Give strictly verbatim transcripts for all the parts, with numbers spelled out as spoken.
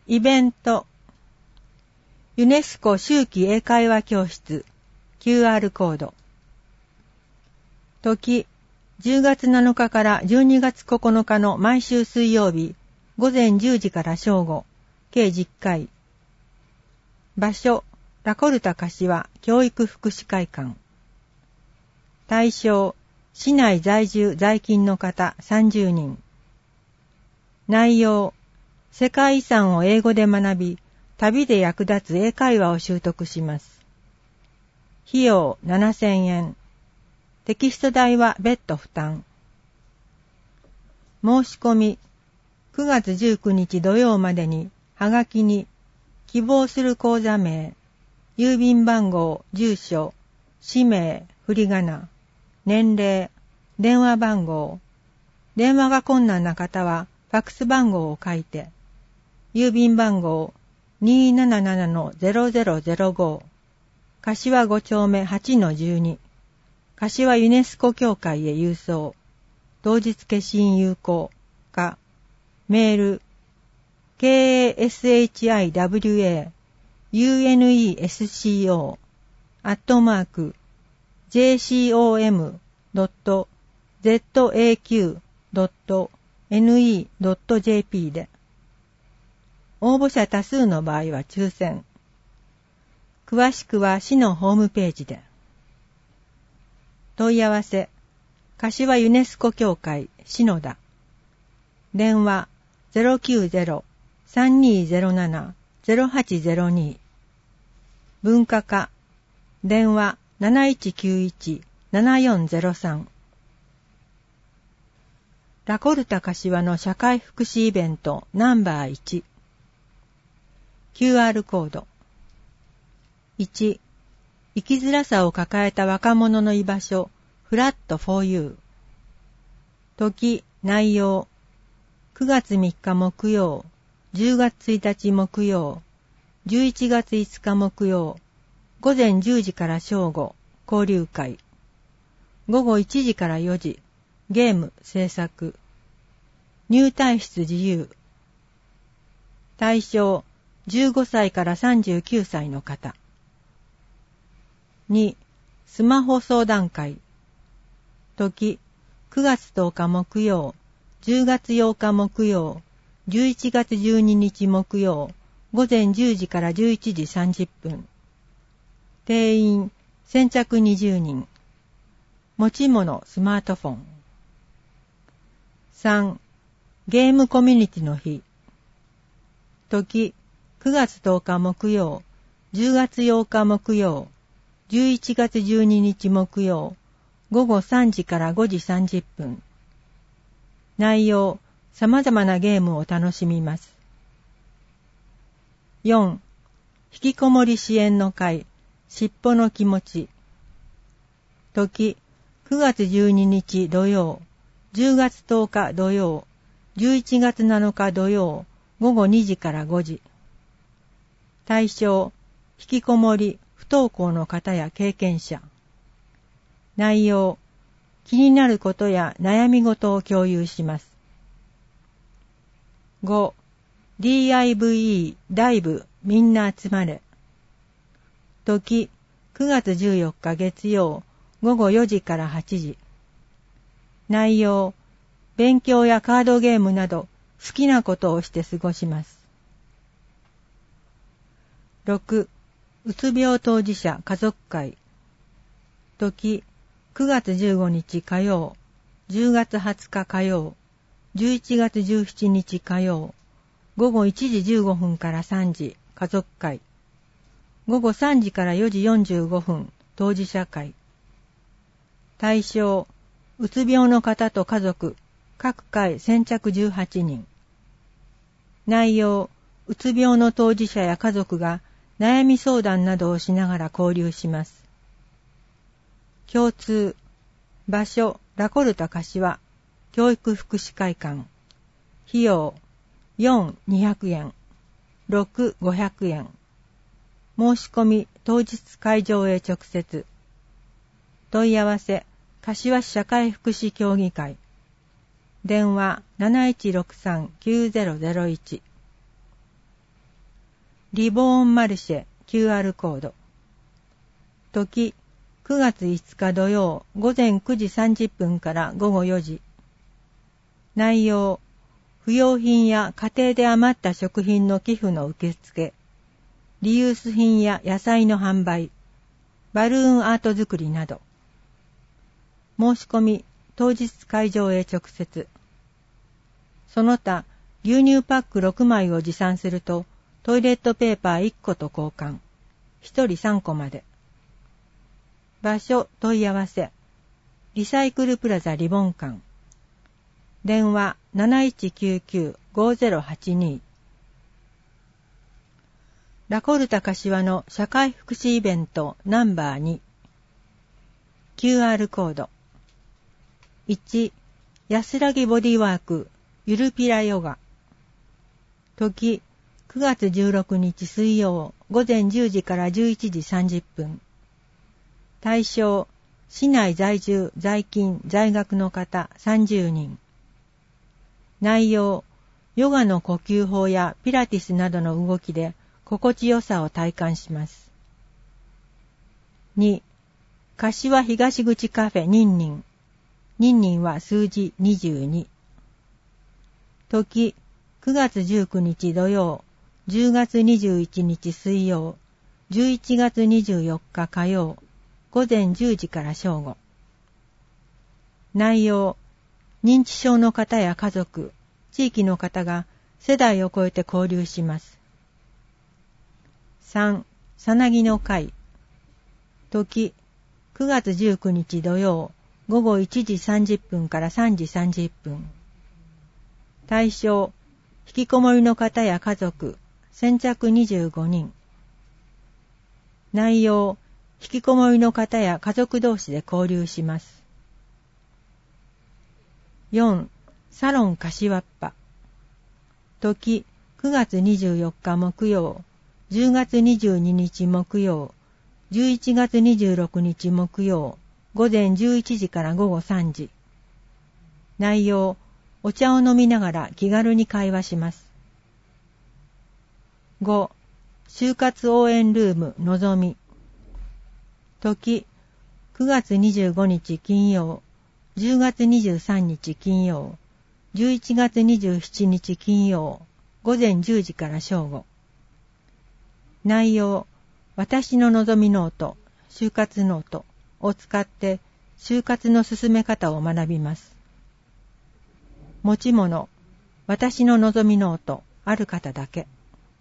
イベント。ユネスコ秋季英会話教室 キューアール コード。時、じゅうがつなのかからじゅうにがつここのかの毎週水曜日、午前じゅうじから正午、計じゅっかい。場所、ラコルタ柏教育福祉会館。対象、市内在住在勤の方さんじゅうにん。内容、世界遺産を英語で学び、旅で役立つ英会話を習得します。費用ななせんえん。テキスト代は別途負担。申し込み、くがつじゅうくにち土曜までに、はがきに、希望する講座名、郵便番号、住所、氏名、振り仮名、年齢、電話番号、電話が困難な方は、ファックス番号を書いて、郵便番号 にーなななな ゼロゼロゼロご、柏ご丁目 はちのじゅうに、柏ユネスコ協会へ郵送、当日消印有効か、メール、ケーエーエスエイチアイダブリューエーユーエヌイーエスシーオー アットマーク ジェーシーオーエムドットゼットエーキュードットエヌイードットジェーピー で。応募者多数の場合は抽選。詳しくは市のホームページで。問い合わせ、柏ユネスコ協会篠田。電話 ゼロきゅうゼロ さんにーゼロなな ゼロはちゼロに。文化課、電話 なないちきゅういち ななよんゼロさん。ラコルタ柏の社会福祉イベントナンバーいち。キューアール コード。いち、生きづらさを抱えた若者の居場所、フラット フォーユー。時、内容。くがつみっか木曜、じゅうがつついたち木曜、じゅういちがついつか木曜、午前じゅうじから正午、交流会。午後いちじからよじ、ゲーム制作。入退室自由。対象、じゅうごさいからさんじゅうきゅうさいの方。に、スマホ相談会。時、くがつとおか木曜、じゅうがつようか木曜、じゅういちがつじゅうににち木曜、午前じゅうじからじゅういちじさんじゅっぷん。定員、先着にじゅうにん。持ち物、スマートフォン。さん、ゲームコミュニティの日。時、くがつとおか木曜、じゅうがつようか木曜、じゅういちがつじゅうににち木曜、午後さんじからごじさんじゅっぷん。内容、様々なゲームを楽しみます。よん、引きこもり支援の会、しっぽの気持ち。時、くがつじゅうににち土曜、じゅうがつとおか土曜、じゅういちがつなのか土曜、午後にじからごじ。対象、引きこもり、不登校の方や経験者。内容、気になることや悩み事を共有します。ご、ディーアイブイイー ダイブみんな集まれ。時、くがつじゅうよっか月曜、午後よじからはちじ。内容、勉強やカードゲームなど好きなことをして過ごします。ろく、うつ病当事者家族会。時、くがつじゅうごにち火曜、じゅうがつはつか火曜、じゅういちがつじゅうしちにち火曜、午後いちじじゅうごふんからさんじ家族会。午後さんじからよじよんじゅうごふん当事者会。対象、うつ病の方と家族、各回先着じゅうはちにん。内容、うつ病の当事者や家族が悩み相談などをしながら交流します。共通、場所、ラコルタ柏、教育福祉会館。費用、よん、にひゃくえん、ろく、ごひゃくえん。申し込み、当日会場へ直接。問い合わせ、柏市社会福祉協議会。電話 なないちろくさんきゅうゼロゼロいち。 リボーンマルシェ キューアール コード。時、くがついつか土曜午前くじさんじゅっぷんから午後よじ。内容、不要品や家庭で余った食品の寄付の受付、リユース品や野菜の販売、バルーンアート作りなど。申し込み、当日会場へ直接。その他、牛乳パックろくまいを持参すると、トイレットペーパーいっこと交換。ひとりさんこまで。場所問い合わせ。リサイクルプラザリボン館。電話 なないちきゅうきゅう ごゼロはちに。ラコルタ柏の社会福祉イベントナンバーに。キューアール コード。いち、安らぎボディワーク、ゆるピラヨガ。時、くがつじゅうろくにち水曜、午前じゅうじからじゅういちじさんじゅっぷん。対象、市内在住、在勤、在学の方さんじゅうにん。内容、ヨガの呼吸法やピラティスなどの動きで心地よさを体感します。に、柏東口カフェニンニン。ニンニンは数字にじゅうに。時、くがつじゅうくにち土曜、じゅうがつにじゅういちにち水曜、じゅういちがつにじゅうよっか火曜、午前じゅうじから正午。内容、認知症の方や家族、地域の方が世代を超えて交流します。さん、さなぎの会。時、くがつじゅうくにち土曜、午後いちじさんじゅっぷんからさんじさんじゅっぷん。対象、引きこもりの方や家族、先着にじゅうごにん。内容、引きこもりの方や家族同士で交流します。よん、サロン柏っぱ。時、くがつにじゅうよっか木曜、じゅうがつにじゅうににち木曜、じゅういちがつにじゅうろくにち木曜、午前じゅういちじから午後さんじ。内容、お茶を飲みながら気軽に会話します。ご、就活応援ルームのぞみ。時、くがつにじゅうごにち金曜、じゅうがつにじゅうさんにち金曜、じゅういちがつにじゅうしちにち金曜、午前じゅうじから正午。内容、私ののぞみノート、就活ノートを使って就活の進め方を学びます。持ち物、私ののぞみノート、ある方だけ。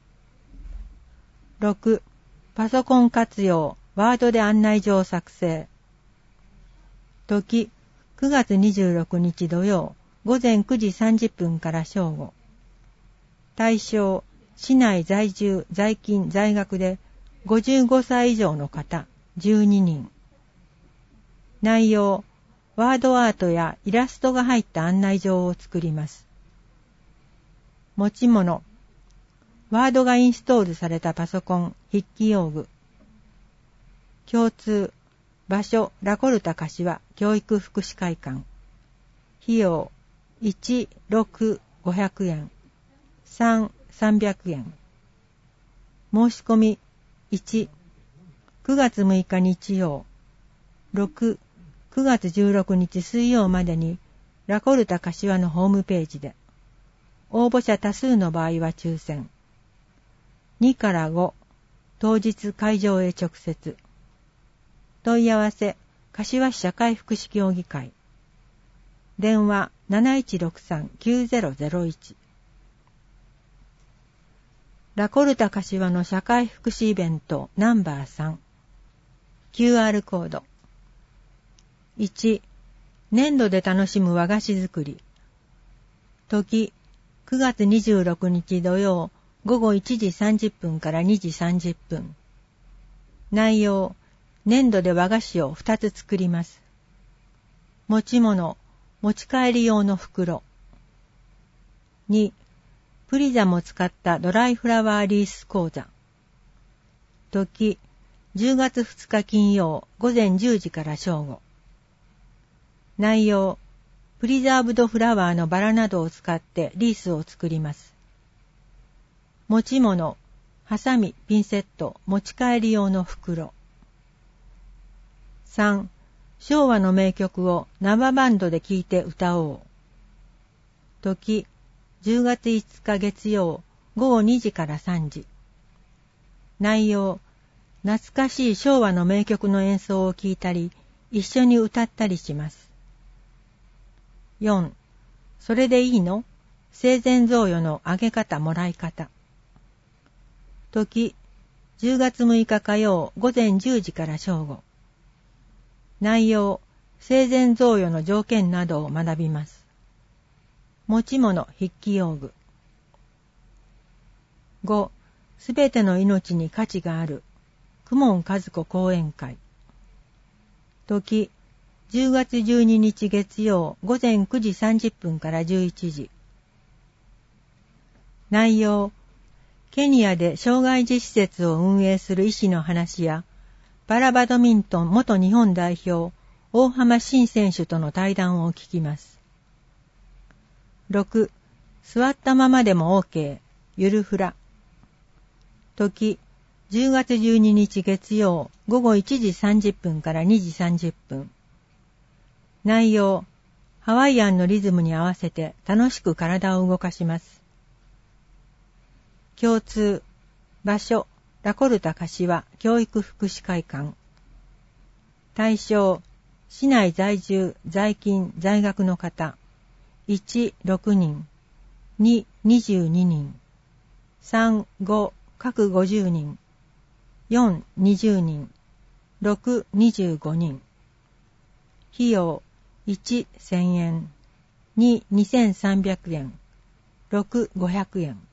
ろく、パソコン活用、ワードで案内状作成。時、くがつにじゅうろくにち土曜、午前くじさんじゅっぷんから正午。対象、市内在住、在勤、在学でごじゅうごさい以上の方、じゅうににん。内容、ワードアートやイラストが入った案内状を作ります。持ち物、ワードがインストールされたパソコン、筆記用具。共通、場所、ラコルタ柏教育福祉会館。費用、いち、ろく、ごひゃくえん。さん、さんびゃくえん。申し込み、いち、くがつむいか日曜、ろく、くがつじゅうろくにち水曜までにラコルタ柏のホームページで。応募者多数の場合は抽選。にからご、当日会場へ直接。問い合わせ、柏市社会福祉協議会。電話 なないちろくさん きゅうゼロゼロいち。ラコルタ柏の社会福祉イベントナンバーさん。キューアール コード。いち、粘土で楽しむ和菓子作り。時、くがつにじゅうろくにち土曜、午後いちじさんじゅっぷんからにじさんじゅっぷん。内容、粘土で和菓子をふたつ作ります。持ち物、持ち帰り用の袋。に、プリザも使ったドライフラワーリース講座。時、じゅうがつふつか金曜、午前じゅうじから正午。内容、プリザーブドフラワーのバラなどを使ってリースを作ります。持ち物、 ハサミ、ピンセット、持ち帰り用の袋。さん、昭和の名曲を生バンドで聴いて歌おう。時、じゅうがついつか月曜、ごごにじからさんじ。内容、懐かしい昭和の名曲の演奏を聴いたり、一緒に歌ったりします。よん、それでいいの？生前贈与のあげ方もらい方。時、じゅうがつむいか火曜午前じゅうじから正午。内容、生前贈与の条件などを学びます。持ち物筆記用具。ご、すべての命に価値がある。公文和子講演会。時、じゅうがつじゅうににち月曜午前くじさんじゅっぷんからじゅういちじ。内容、ケニアで障害児施設を運営する医師の話や、パラバドミントン元日本代表、大浜慎選手との対談を聞きます。ろく、座ったままでも OK、ゆるふら。時、じゅうがつじゅうににち月曜ごごいちじさんじゅっぷんからにじさんじゅっぷん。内容、ハワイアンのリズムに合わせて楽しく体を動かします。共通、場所、ラコルタ柏教育福祉会館。対象、市内在住、在勤、在学の方。いち、ろくにん。に、にじゅうににん。さん、ご、各ごじゅうにん。よん、にじゅうにん。ろく、にじゅうごにん。費用、いち、せんえん。に、にせんさんびゃくえん。ろく、ごひゃくえん。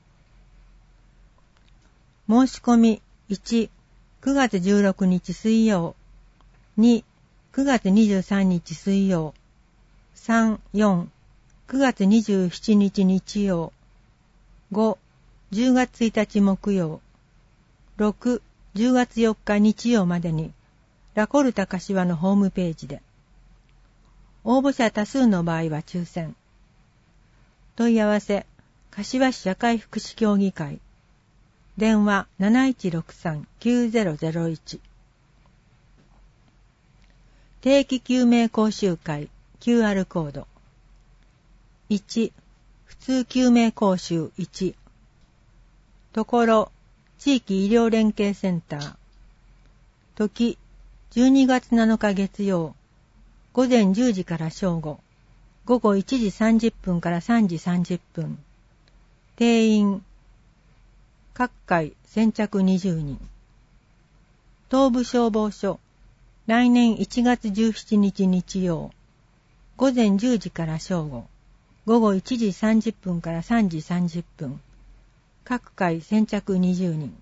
申し込みいち、くがつじゅうろくにち水曜。に、くがつにじゅうさんにち水曜。さん、よん、くがつにじゅうしちにち日曜。ご、じゅうがつついたち木曜。ろく、じゅうがつよっか日曜までにラコルタ柏のホームページで。応募者多数の場合は抽選。問い合わせ、柏市社会福祉協議会。電話 なないちろくさんきゅうぜろぜろいち。定期救命講習会 キューアール コード。いち、普通救命講習いち。ところ、地域医療連携センター。時、じゅうにがつなのか月曜、午前じゅうじから正午、午後いちじさんじゅっぷんからさんじさんじゅっぷん。定員、各回先着にじゅうにん。東部消防署、来年いちがつじゅうしちにち日曜、午前じゅうじから正午、午後いちじさんじゅっぷんからさんじさんじゅっぷん。各回先着にじゅうにん。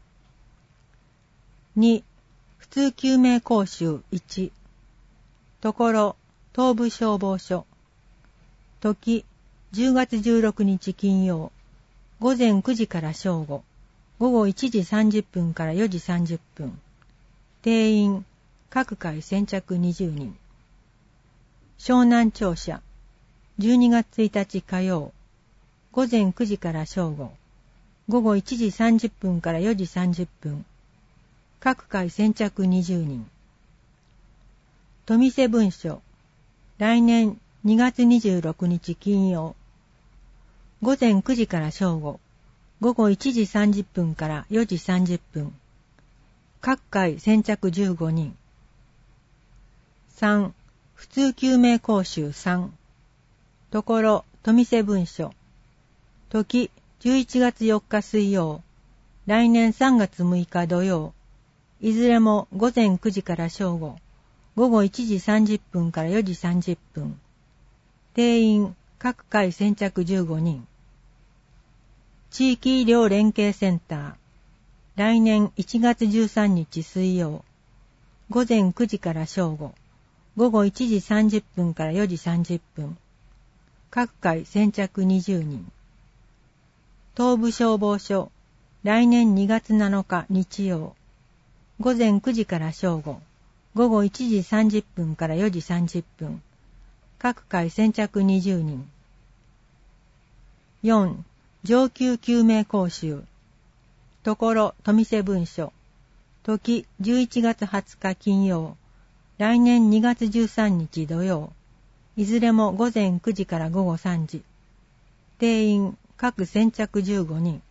に、普通救命講習いち。ところ、東部消防署。時、じゅうがつじゅうろくにち金曜、午前くじから正午、午後いちじさんじゅっぷんからよじさんじゅっぷん。定員、各回先着にじゅうにん。湘南庁舎、じゅうにがつついたち火曜、午前くじから正午、午後いちじさんじゅっぷんからよじさんじゅっぷん。各回先着にじゅうにん。富瀬分署、来年にがつにじゅうろくにち金曜、午前くじから正午、午後いちじさんじゅっぷんからよじさんじゅっぷん。各回先着じゅうごにん。さん、普通救命講習さん。ところ、富瀬分署。時、じゅういちがつよっか水曜、来年さんがつむいか土曜、いずれも午前くじから正午、午後いちじさんじゅっぷんからよじさんじゅっぷん。定員、各回先着じゅうごにん。地域医療連携センター。来年いちがつじゅうさんにち水曜、午前くじから正午、午後いちじさんじゅっぷんからよじさんじゅっぷん。各回先着にじゅうにん。東部消防署。来年にがつなのか日曜、午前くじから正午、午後いちじさんじゅっぷんからよじさんじゅっぷん。各回先着にじゅうにん。よん、上級救命講習。 ところ富瀬文書。時じゅういちがつはつか金曜。来年にがつじゅうさんにち土曜。いずれも午前くじから午後さんじ。定員各先着じゅうごにん。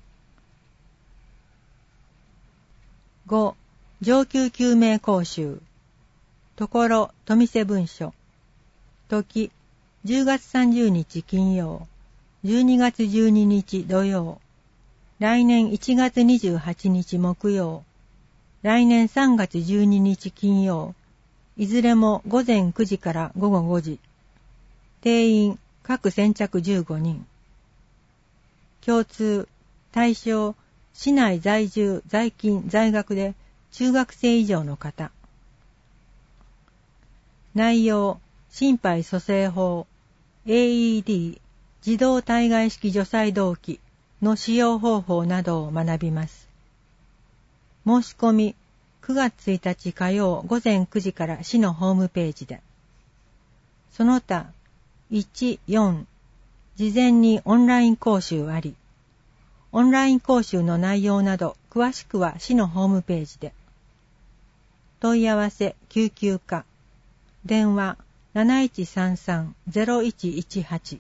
ご. 上級救命講習。ところ富瀬文書。時じゅうがつさんじゅうにち金曜。じゅうにがつじゅうににち土曜。来年いちがつにじゅうはちにち木曜。来年さんがつじゅうににち金曜。いずれも午前くじから午後ごじ。定員各先着じゅうごにん。共通、対象、市内在住、在勤、在学で中学生以上の方。内容、心肺蘇生法、エーイーディー、自動体外式除細動器の使用方法などを学びます。申し込み、くがつついたち火曜午前くじから市のホームページで。その他、いち、よん、事前にオンライン講習あり。オンライン講習の内容など詳しくは市のホームページで。問い合わせ救急課。電話 なないちさんさん ゼロいちいちはち。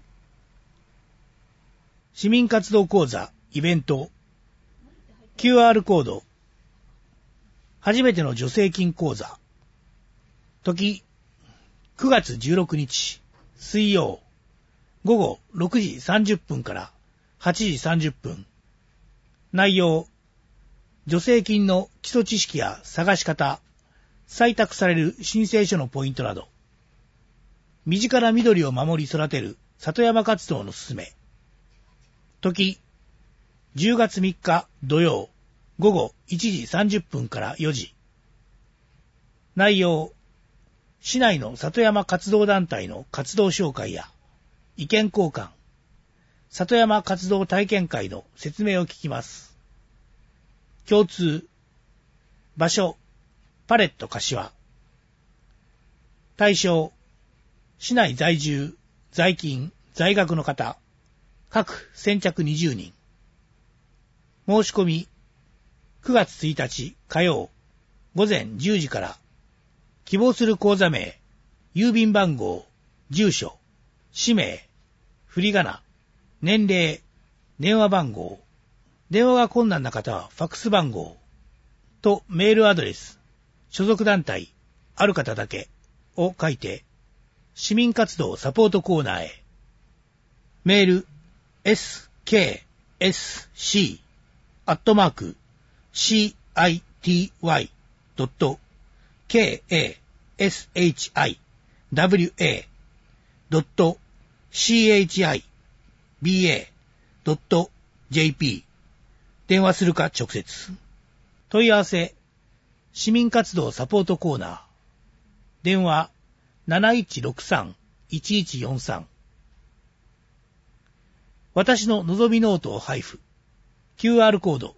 市民活動講座イベント キューアール コード初めての助成金講座時くがつじゅうろくにち水曜午後ろくじさんじゅっぷんからはちじさんじゅっぷん。内容、助成金の基礎知識や探し方、採択される申請書のポイントなど、身近な緑を守り育てる里山活動のすすめ。時、じゅうがつみっか土曜午後いちじさんじゅっぷんからよじ。内容、市内の里山活動団体の活動紹介や意見交換、里山活動体験会の説明を聞きます。共通、場所、パレット柏。対象、市内在住、在勤、在学の方、各先着にじゅうにん。申し込み、くがつついたち火曜、午前じゅうじから、希望する講座名、郵便番号、住所、氏名、振り仮名、年齢、電話番号、電話が困難な方はファックス番号とメールアドレス、所属団体、ある方だけを書いて、市民活動サポートコーナーへ。メール、エスケーエスシー アットマーク シーアイティーワイ ドット ケーエーエスエイチアイダブリューエー ドット シーエイチアイビーエー ドット ジェーピー 電話するか直接。問い合わせ、市民活動サポートコーナー。電話 なないちろくさん いちいちよんさん。私ののぞみノートを配布。キューアール コード。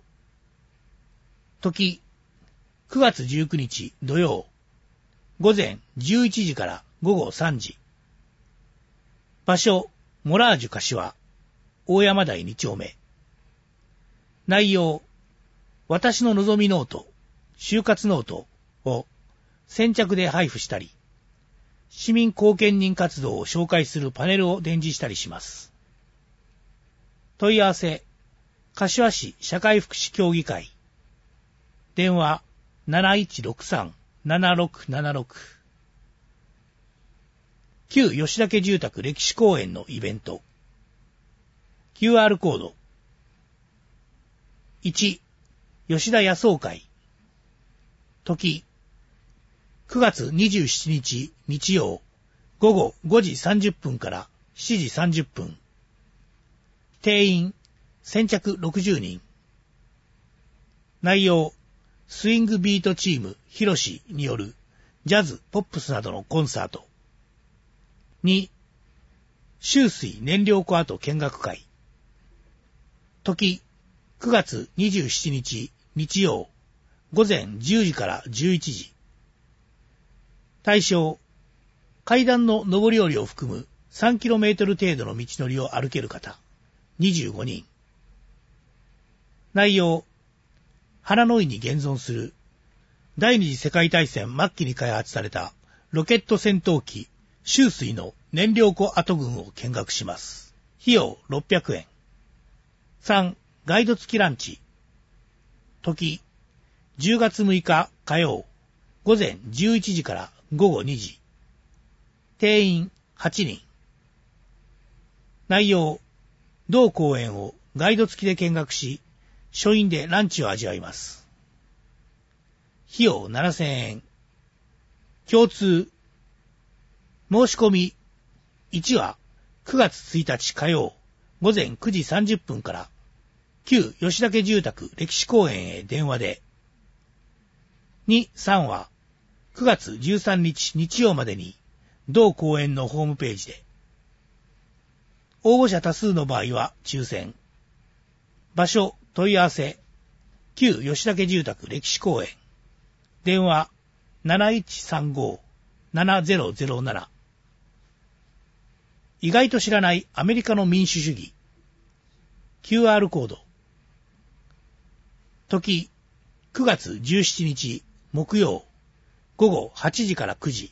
時、くがつじゅうくにち土曜。午前じゅういちじから午後さんじ。場所、モラージュ柏。大山台に丁目。内容、私ののぞみノート、就活ノートを先着で配布したり、市民貢献人活動を紹介するパネルを展示したりします。問い合わせ、柏市社会福祉協議会。電話 なないちろくさん ななろくななろく。旧吉田家住宅歴史公園のイベント。キューアール コード。いち、吉田野草会。時、くがつにじゅうしちにち日曜、午後ごじさんじゅっぷんからしちじさんじゅっぷん。定員、先着ろくじゅうにん。内容、スイングビートチームヒロシによるジャズ、ポップスなどのコンサート。に、周水燃料庫跡見学会。時、くがつにじゅうしちにち日曜、午前じゅうじからじゅういちじ。対象、階段の上り下りを含む さんキロメートル 程度の道のりを歩ける方、にじゅうごにん。内容、 ハナノイに現存する第二次世界大戦末期に開発されたロケット戦闘機秋水の燃料庫跡群を見学します。費用ろっぴゃくえん。さん. ガイド付きランチ。時、じゅうがつむいか火曜、午前じゅういちじから午後にじ。定員はちにん。内容、同公園をガイド付きで見学し、書院でランチを味わいます。費用ななせんえん。共通。申し込み。いちはくがつついたち火曜午前くじさんじゅっぷんから旧吉岳住宅歴史公園へ電話で。に、さんはくがつじゅうさんにち日曜までに同公園のホームページで。応募者多数の場合は抽選。場所問い合わせ。旧吉岳住宅歴史公園。電話 なないちさんご ななぜろぜろなな。意外と知らないアメリカの民主主義。キューアール コード。時、くがつじゅうしちにち木曜午後はちじからくじ。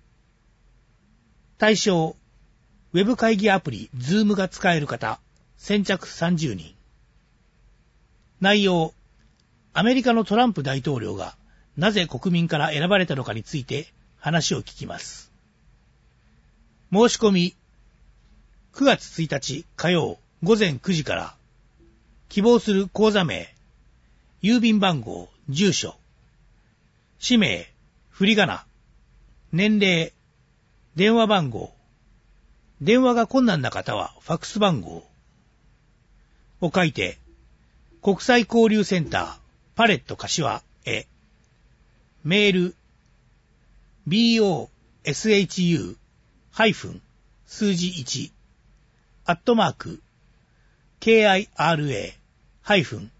対象、ウェブ会議アプリ Zoom が使える方、先着さんじゅうにん。内容、アメリカのトランプ大統領がなぜ国民から選ばれたのかについて話を聞きます。申し込み、くがつついたち火曜午前くじから、希望する口座名、郵便番号、住所、氏名、振り仮名、年齢、電話番号、電話が困難な方はファックス番号を書いて、国際交流センターパレット柏へ、メール、boshu- 数字いち、アットマーク、kira- ハイフン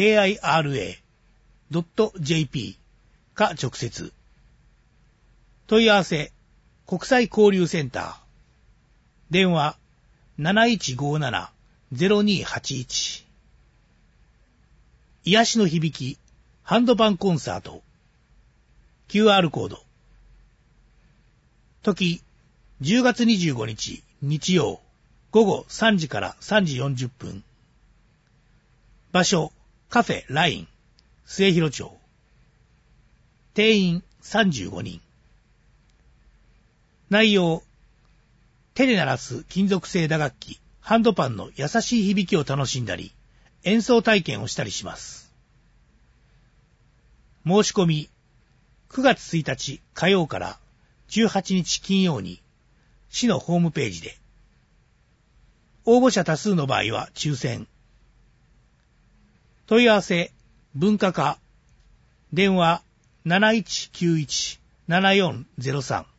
kira.jp か直接。問い合わせ、国際交流センター。電話 なないちごなな ぜろにはちいち。癒しの響き、ハンドパンコンサート。キューアール コード。時、じゅうがつにじゅうごにち日曜午後さんじからさんじよんじゅっぷん。場所、カフェライン、末広町。定員さんじゅうごにん。内容、手で鳴らす金属製打楽器、ハンドパンの優しい響きを楽しんだり、演奏体験をしたりします。申し込み、くがつついたち火曜からじゅうはちにち金曜に、市のホームページで。応募者多数の場合は抽選。問い合わせ、文化課、電話 なないちきゅういち ななよんぜろさん。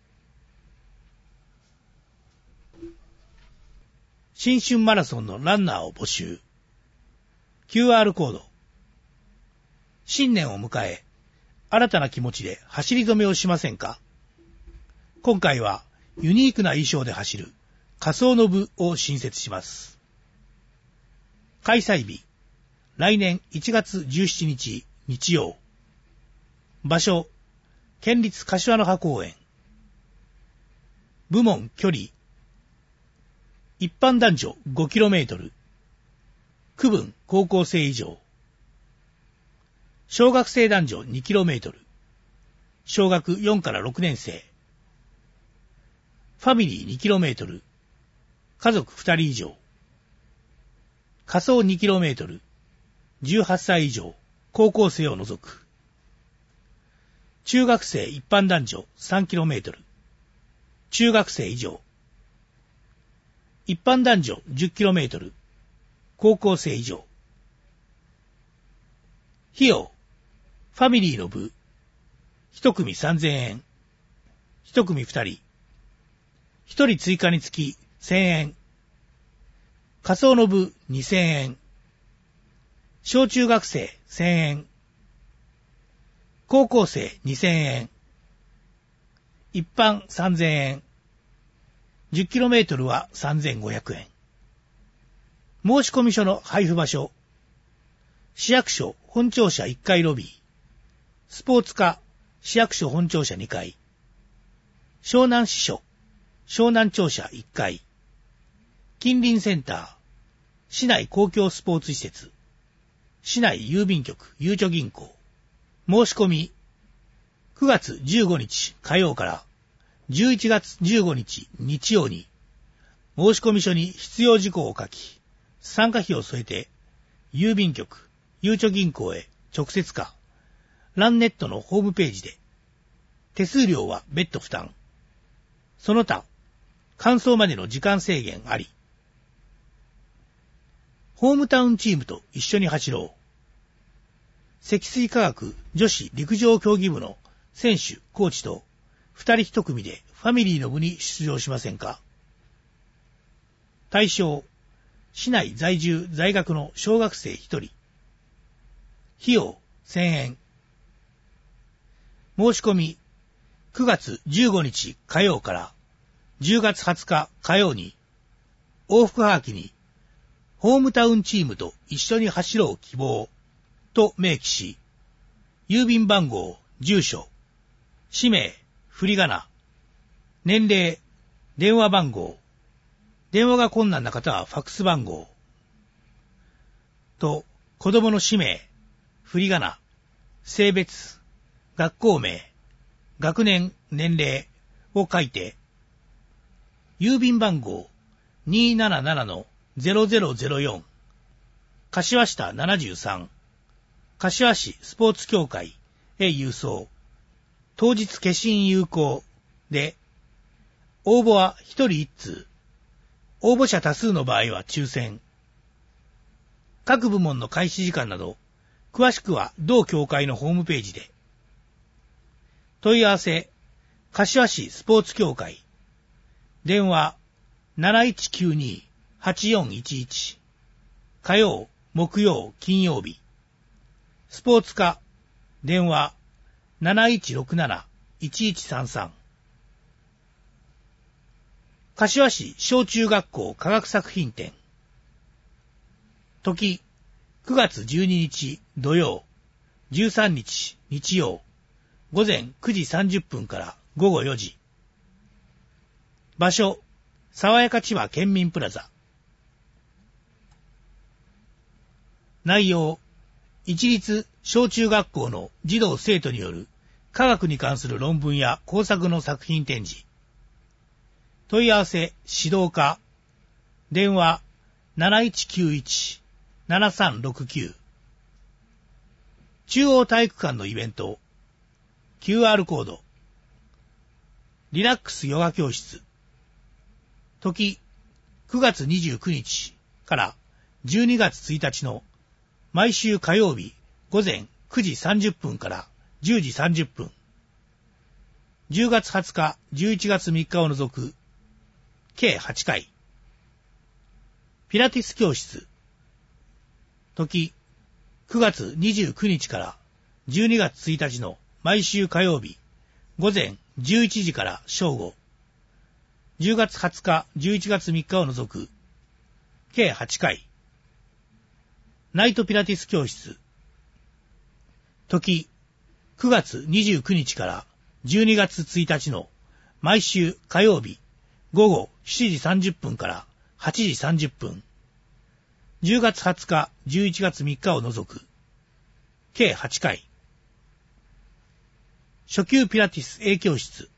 新春マラソンのランナーを募集。キューアール コード。新年を迎え、新たな気持ちで走り初めをしませんか？今回はユニークな衣装で走る仮装の部を新設します。開催日、来年いちがつじゅうしちにち日曜。場所、県立柏の葉公園。部門距離、一般男女 ごキロメートル、区分高校生以上。小学生男女 にキロメートル、小学よんからろくねんせい。ファミリー にキロメートル、家族ふたり以上。仮想 にキロメートル、じゅうはっさい以上、高校生を除く。中学生一般男女 さんキロメートル、中学生以上。一般男女 じゅっキロメートル、高校生以上。費用、ファミリーの部、一組さんぜんえん、一組二人、一人追加につきせんえん、仮想の部にせんえん、小中学生せんえん、高校生にせんえん、一般さんぜんえん、じゅっキロメートルはさんぜんごひゃくえん。申込書の配布場所、市役所本庁舎いっかいロビー、スポーツ課市役所本庁舎にかい、湘南支所湘南庁舎いっかい、近隣センター、市内公共スポーツ施設、市内郵便局ゆうちょ銀行、申し込み、くがつじゅうごにち火曜からじゅういちがつじゅうごにち日曜に、申込書に必要事項を書き、参加費を添えて、郵便局、ゆうちょ銀行へ直接か、ランネットのホームページで、手数料は別途負担。その他、完走までの時間制限あり。ホームタウンチームと一緒に走ろう。積水化学女子陸上競技部の選手、コーチと二人一組でファミリーの部に出場しませんか？対象、市内在住在学の小学生一人。費用、せんえん。申し込み、くがつじゅうごにち火曜からじゅうがつはつか火曜に、往復はがきに、ホームタウンチームと一緒に走ろう希望と明記し、郵便番号、住所、氏名、振り仮名、年齢、電話番号、電話が困難な方はファックス番号、と子供の氏名、振り仮名、性別、学校名、学年、年齢を書いて、郵便番号 にーななななのゼロゼロゼロよん、柏下ななじゅうさん、柏市スポーツ協会へ郵送。当日消印有効で、応募はひとりいっつう、応募者多数の場合は抽選。各部門の開始時間など、詳しくは同協会のホームページで。問い合わせ、柏市スポーツ協会。電話、なないちきゅうにーはちよんいちいち。火曜、木曜、金曜日。スポーツ課、電話、なないちろくなないちいちさんさん。柏市小中学校科学作品展。時、くがつじゅうににち土曜、じゅうさんにち日曜、午前くじさんじゅっぷんからごごよじ。場所、爽やか千葉県民プラザ。内容、一律小中学校の児童生徒による科学に関する論文や工作の作品展示。問い合わせ、指導課。電話、なないちきゅういちななさんろくきゅう。中央体育館のイベント。キューアール コード。リラックスヨガ教室。時、くがつにじゅうくにちからじゅうにがつついたちの毎週火曜日午前くじさんじゅっぷんからじゅうじさんじゅっぷん。じゅうがつはつか、じゅういちがつみっかを除く計はちかい。ピラティス教室。時、くがつにじゅうくにちからじゅうにがつついたちの毎週火曜日午前じゅういちじから正午。じゅうがつはつか、じゅういちがつみっかを除く計はちかい。ナイトピラティス教室。時、くがつにじゅうくにちからじゅうにがつついたちの毎週火曜日午後しちじさんじゅっぷんからはちじさんじゅっぷん。じゅうがつはつか、じゅういちがつみっかを除く計はちかい。初級ピラティス A 教室。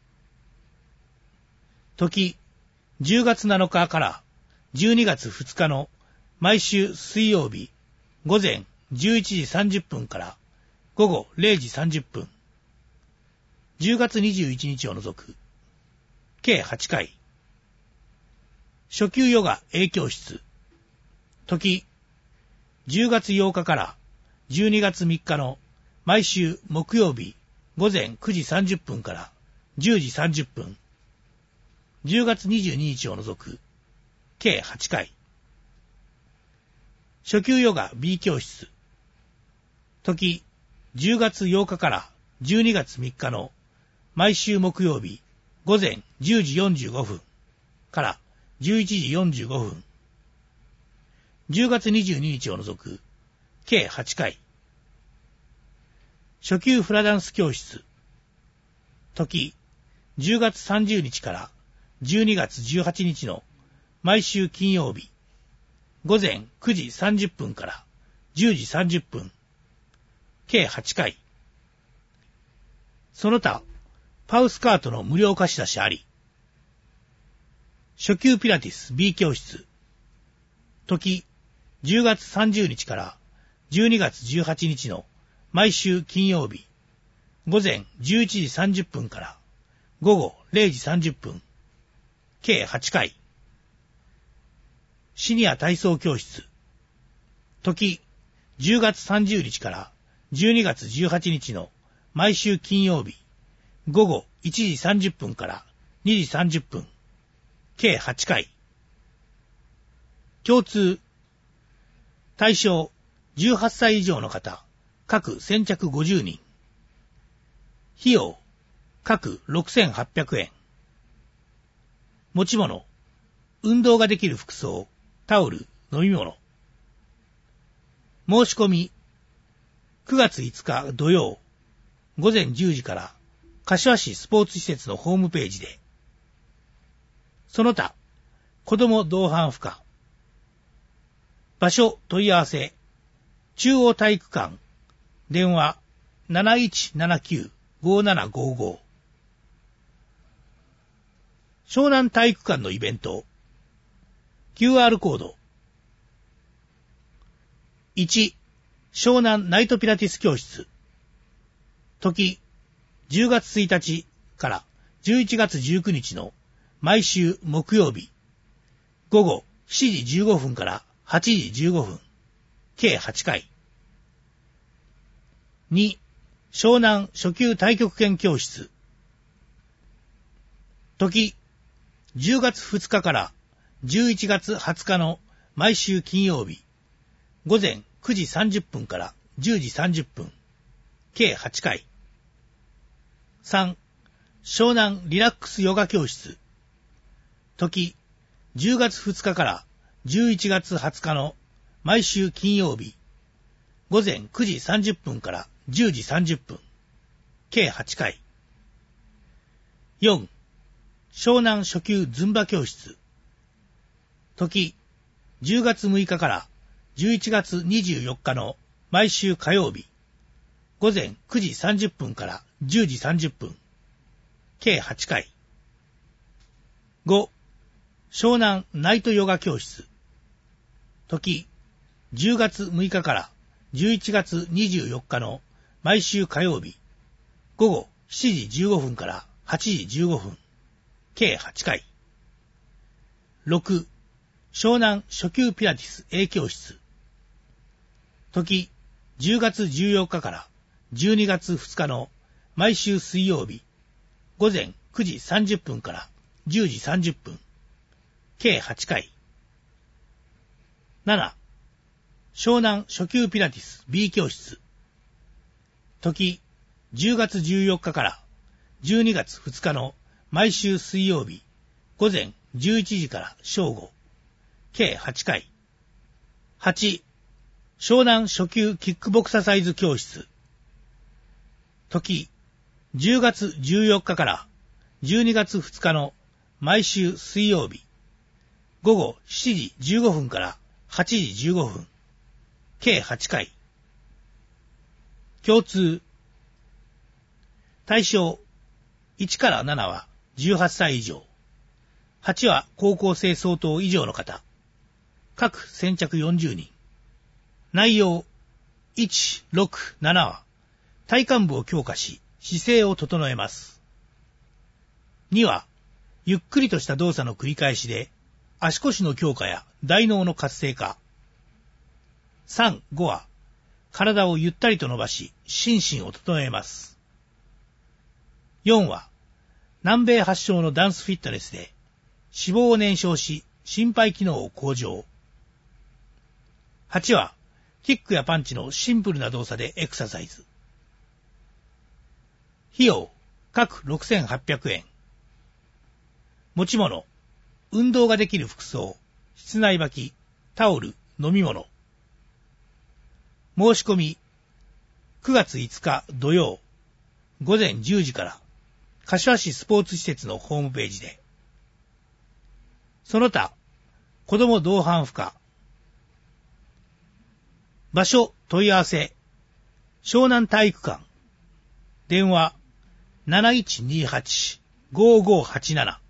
時、じゅうがつなのかからじゅうにがつふつかの毎週水曜日午前じゅういちじさんじゅっぷんから午後れいじさんじゅっぷん。じゅうがつにじゅういちにちを除く計はちかい。初級ヨガ A 教室。時、じゅうがつようかからじゅうにがつみっかの毎週木曜日午前くじさんじゅっぷんからじゅうじさんじゅっぷん。じゅうがつにじゅうににちを除く計はちかい。初級ヨガ B 教室。時、じゅうがつようかからじゅうにがつみっかの毎週木曜日午前じゅうじよんじゅうごふんからじゅういちじよんじゅうごふん。じゅうがつにじゅうににちを除く計はちかい。 初級フラダンス教室。時、じゅうがつさんじゅうにちからじゅうにがつじゅうはちにちの毎週金曜日、午前くじさんじゅっぷんからじゅうじさんじゅっぷん、計はちかい。その他、パウスカートの無料貸し出しあり。初級ピラティス B 教室。時、じゅうがつさんじゅうにちからじゅうにがつじゅうはちにちの毎週金曜日、午前じゅういちじさんじゅっぷんから午後れいじさんじゅっぷん、計はちかい。シニア体操教室。時、じゅうがつさんじゅうにちからじゅうにがつじゅうはちにちの毎週金曜日、午後いちじさんじゅっぷんからにじさんじゅっぷん、計はちかい。共通。対象、じゅうはっさい以上の方、各先着ごじゅうにん。費用、各ろくせんはっぴゃくえん。持ち物、運動ができる服装、タオル、飲み物。申し込み、くがついつか土曜、午前じゅうじから柏市スポーツ施設のホームページで。その他、子ども同伴不可。場所問い合わせ、中央体育館、電話 なないちななきゅうごななごご。湘南体育館のイベント。キューアール コード。いち、湘南ナイトピラティス教室。時、じゅうがつついたちからじゅういちがつじゅうくにちの毎週木曜日、午後しちじじゅうごふんからはちじじゅうごふん、計はちかい。に、湘南初級太極拳教室。時、じゅうがつふつかからじゅういちがつはつかの毎週金曜日、午前くじさんじゅっぷんからじゅうじさんじゅっぷん、計はちかい。さん、湘南リラックスヨガ教室。時、じゅうがつふつかからじゅういちがつはつかの毎週金曜日、午前くじさんじゅっぷんからじゅうじさんじゅっぷん、計はちかい。よん、湘南初級ズンバ教室。時、じゅうがつむいかからじゅういちがつにじゅうよっかの毎週火曜日、午前くじさんじゅっぷんからじゅうじさんじゅっぷん、計はちかい。ご、湘南ナイトヨガ教室。時、じゅうがつむいかからじゅういちがつにじゅうよっかの毎週火曜日、午後しちじじゅうごふんからはちじじゅうごふん、計はちかい。ろく、湘南初級ピラティス A 教室。時、じゅうがつじゅうよっかからじゅうにがつふつかの毎週水曜日、午前くじさんじゅっぷんからじゅうじさんじゅっぷん、計はちかい。なな、湘南初級ピラティス B 教室。時、じゅうがつじゅうよっかからじゅうにがつふつかの毎週水曜日、午前じゅういちじから正午、計はちかい。はち、湘南初級キックボクササイズ教室。時、じゅうがつじゅうよっかからじゅうにがつふつかの毎週水曜日、午後しちじじゅうごふんからはちじじゅうごふん、計はちかい。共通。対象、いちからななはじゅうはっさい以上、はちは高校生相当以上の方、各先着よんじゅうにん。内容、いち、ろく、ななは体幹部を強化し姿勢を整えます。にはゆっくりとした動作の繰り返しで足腰の強化や大脳の活性化。さん、ごは体をゆったりと伸ばし心身を整えます。よんは南米発祥のダンスフィットネスで脂肪を燃焼し心肺機能を向上。はちはキックやパンチのシンプルな動作でエクササイズ。費用、各ろくせんはっぴゃくえん。持ち物、運動ができる服装、室内履き、タオル、飲み物。申し込み、 くがついつか土曜ごぜんじゅうじから柏市スポーツ施設のホームページで。その他、子ども同伴不可。場所問い合わせ、湘南体育館。電話 なないちにはち ごごはちなな。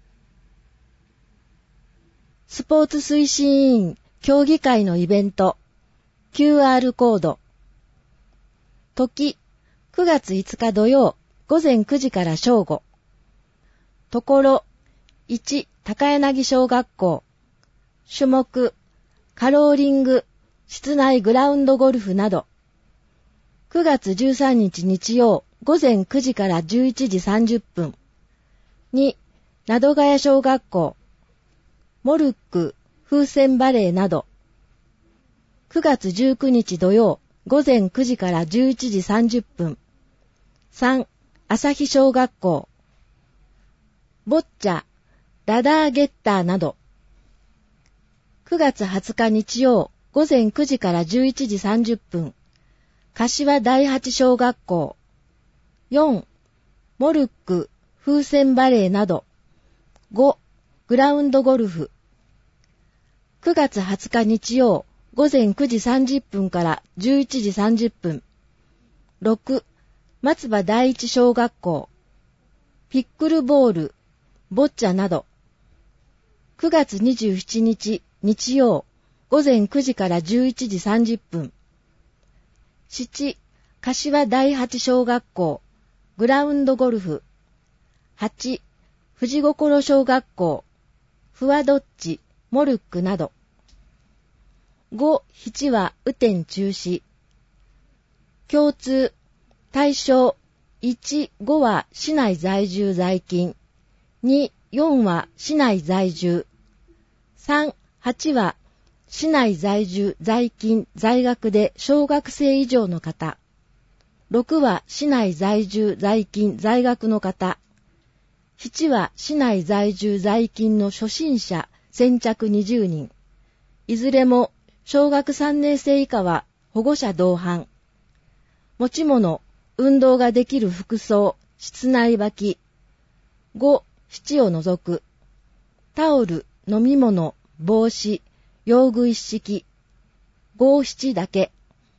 スポーツ推進委員協議会のイベント キューアール コード。時くがついつか土曜ごぜんくじから正午。ところいち高柳小学校。種目カローリング、室内グラウンドゴルフなど。くがつじゅうさんにち日曜ごぜんくじからじゅういちじさんじゅっぷん。になどがや小学校。モルック、風船バレーなど。くがつじゅうくにち土曜ごぜんくじからじゅういちじさんじゅっぷん。さん朝日小学校。ボッチャ、ラダーゲッターなど。くがつはつか日曜ごぜんくじからじゅういちじさんじゅっぷん。柏第八小学校。よんモルック、風船バレーなど。ごグラウンドゴルフ。くがつはつか日曜ごぜんくじさんじゅっぷんからじゅういちじさんじゅっぷん。ろく松葉第一小学校。ピックルボール、ボッチャなど。くがつにじゅうしちにち日曜ごぜんくじからじゅういちじさんじゅっぷん。なな柏第八小学校グラウンドゴルフ。はち富士心小学校フワドッチ、モルックなど。ご、しちは雨天中止。共通、対象、いち、ごは市内在住在勤。に、よんは市内在住。さん、はちは市内在住在勤在学で小学生以上の方。ろくは市内在住在勤在学の方。ななは市内在住在勤の初心者先着にじゅうにん。いずれも小学さんねん生以下は保護者同伴。持ち物、運動ができる服装、室内履き。ご、ななを除く。タオル、飲み物、帽子、用具一式。ご、ななだけ。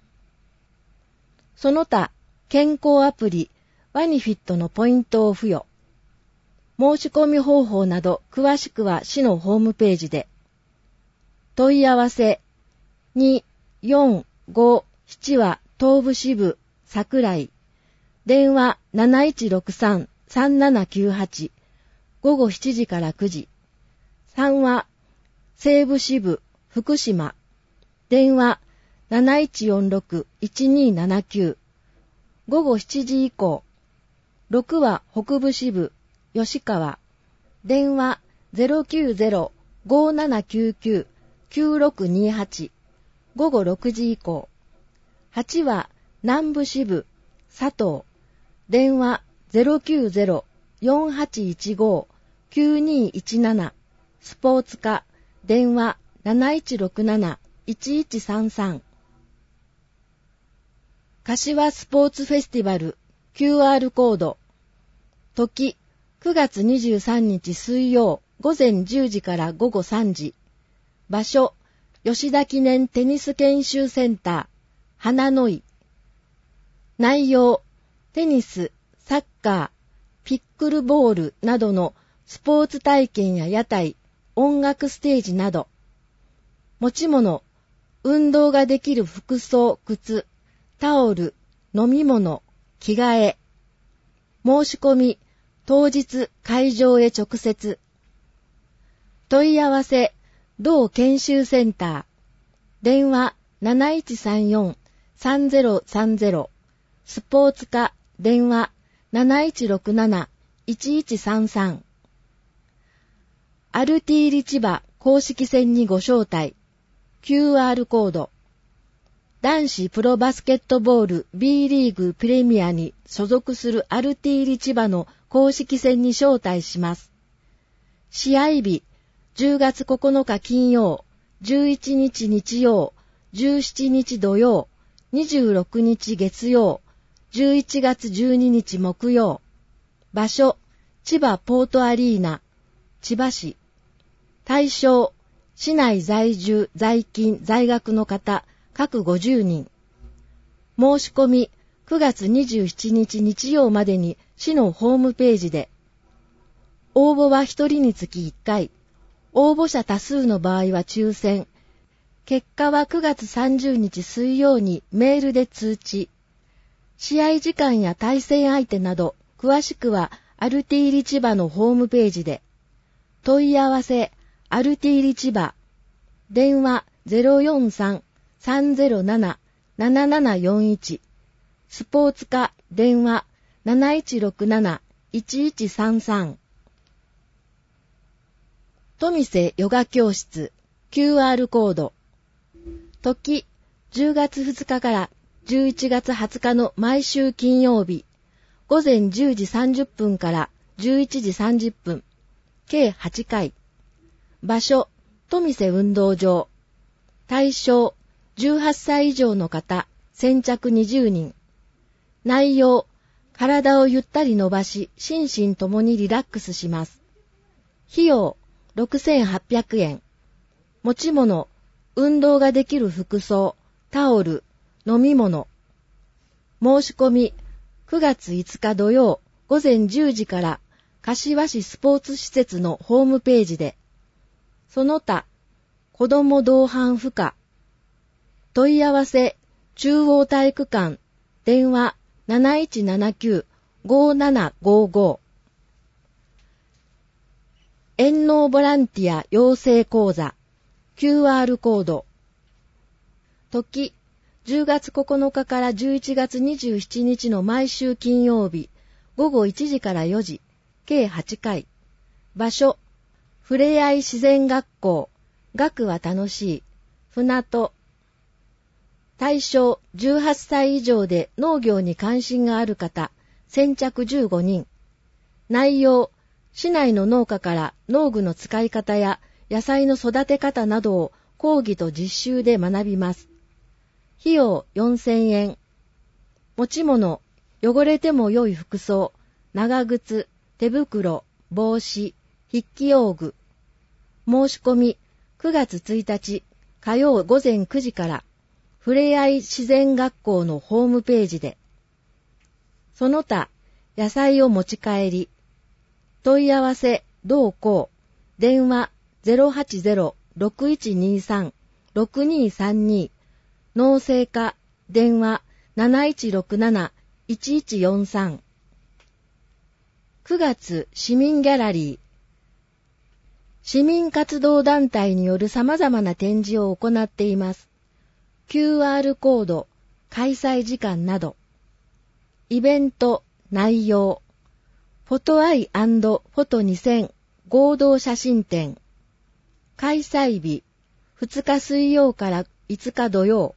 その他、健康アプリ、ワニフィットのポイントを付与。申し込み方法など詳しくは市のホームページで。問い合わせに、よん、ご、ななは東部支部桜井。電話なないちろくさん、さんななきゅうはち。午後しちじからくじ。さんは西部支部福島。電話なないちよんろく、いちにななきゅう。午後しちじ以降。ろくは北部支部吉川。電話 ゼロきゅうゼロ ごななきゅうきゅう きゅうろくにはち。午後ろくじ以降。はちは南部支部佐藤。電話 ゼロきゅうゼロ よんはちいちご きゅうにいちなな。スポーツ課。電話なないちろくなな いちいちさんさん。柏スポーツフェスティバル キューアール コード。時くがつにじゅうさんにち水曜ごぜんじゅうじからごごさんじ。場所吉田記念テニス研修センター花の井。内容テニス、サッカー、ピックルボールなどのスポーツ体験や屋台、音楽ステージなど。持ち物、運動ができる服装、靴、タオル、飲み物、着替え。申し込み、当日会場へ直接。問い合わせ、同研修センター。電話なないちさんよん さんぜろさんぜろ。スポーツ課。電話なないちろくなな いちいちさんさん。アルティーリ千葉公式戦にご招待。キューアール コード。男子プロバスケットボール B リーグプレミアに所属するアルティーリ千葉の公式戦に招待します。試合日、じゅうがつここのか金曜、じゅういちにち日曜、じゅうしちにち土曜、にじゅうろくにち月曜、 じゅういちがつじゅうににち木曜。場所、千葉ポートアリーナ、千葉市。対象、市内在住、在勤、在学の方、各ごじゅうにん。申し込み、くがつにじゅうしちにち日曜までに市のホームページで。応募はひとりにつきいっかい。応募者多数の場合は抽選。結果はくがつさんじゅうにち水曜にメールで通知。試合時間や対戦相手など、詳しくはアルティーリ千葉のホームページで。問い合わせ、アルティーリ千葉。電話 ゼロよんさん さんゼロなな ななななよんいち。スポーツ課電話 なないちろくなな いちいちさんさん。富瀬ヨガ教室 キューアール コード。時、じゅうがつふつかからじゅういちがつはつかの毎週金曜日、午前じゅうじさんじゅっぷんからじゅういちじさんじゅっぷん、計はちかい。場所、富瀬運動場。対象、じゅうはっさい以上の方、先着にじゅうにん。内容、体をゆったり伸ばし、心身ともにリラックスします。費用、ろくせんはっぴゃくえん。持ち物、運動ができる服装、タオル、飲み物。申し込み、くがついつか土曜、午前じゅうじから、柏市スポーツ施設のホームページで。その他、子ども同伴不可。問い合わせ、中央体育館、電話 なないちななきゅう ごななごご。遠農ボランティア養成講座 キューアール コード。時、じゅうがつここのかからじゅういちがつにじゅうしちにちの毎週金曜日、ごごいちじからよじ、計はちかい。場所、ふれあい自然学校、学は楽しい、船戸。対象、じゅうはっさい以上で農業に関心がある方、先着じゅうごにん。内容、市内の農家から農具の使い方や野菜の育て方などを講義と実習で学びます。費用よんせんえん。持ち物、汚れても良い服装、長靴、手袋、帽子、筆記用具。申し込み、くがつついたち火曜午前くじから、ふれあい自然学校のホームページで。その他、野菜を持ち帰り。問い合わせ、同行。電話 ゼロはちゼロ ろくいちにさん ろくにさんに。農政課、電話 なないちろくなな いちいちよんさん。くがつ市民ギャラリー。市民活動団体による様々な展示を行っています。キューアール コード、開催時間など。イベント、内容。フォトアイ&フォトにせん合同写真展。開催日、ふつか水曜からいつか土曜。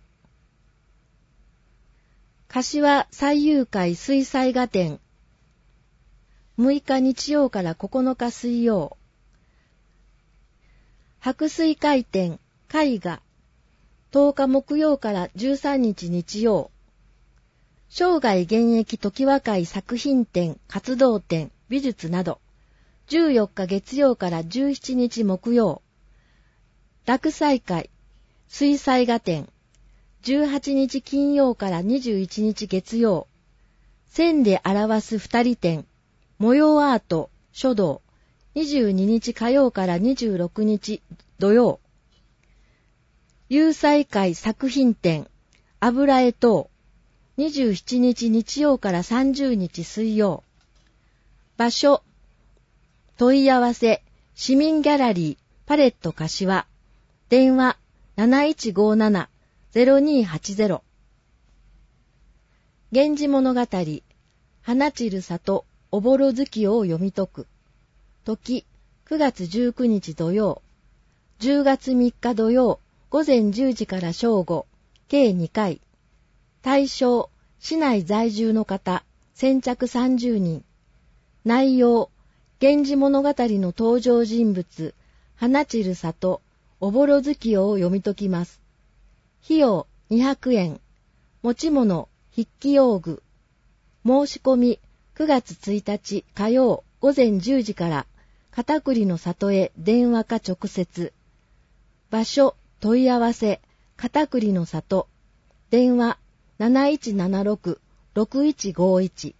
柏最遊会水彩画展。むいか日曜からここのか水曜。白水会展、絵画。とおか木曜からじゅうさんにち日曜。生涯現役常盤会作品展、活動展、美術など。じゅうよっか月曜からじゅうしちにち木曜。落彩会、水彩画展。じゅうはちにち金曜からにじゅういちにち月曜。線で表す二人展、模様アート、書道。にじゅうににち火曜からにじゅうろくにち土曜。油彩会作品展、油絵等。にじゅうしちにち日曜からさんじゅうにち水曜。場所。問い合わせ、市民ギャラリー、パレット柏。電話、なないちごなな ゼロにはちゼロ。源氏物語、花散る里、おぼろ月夜を読み解く。時、くがつじゅうくにち土曜。じゅうがつみっか土曜、午前じゅうじから正午、計にかい。対象、市内在住の方、先着さんじゅうにん。内容、源氏物語の登場人物、花散る里、おぼろ月夜を読み解きます。費用にひゃくえん。持ち物、筆記用具。 申し込みくがつついたち火曜ごぜんじゅうじから片栗の里へ電話か直接。場所問い合わせ片栗の里。電話なないちななろく ろくいちごいち。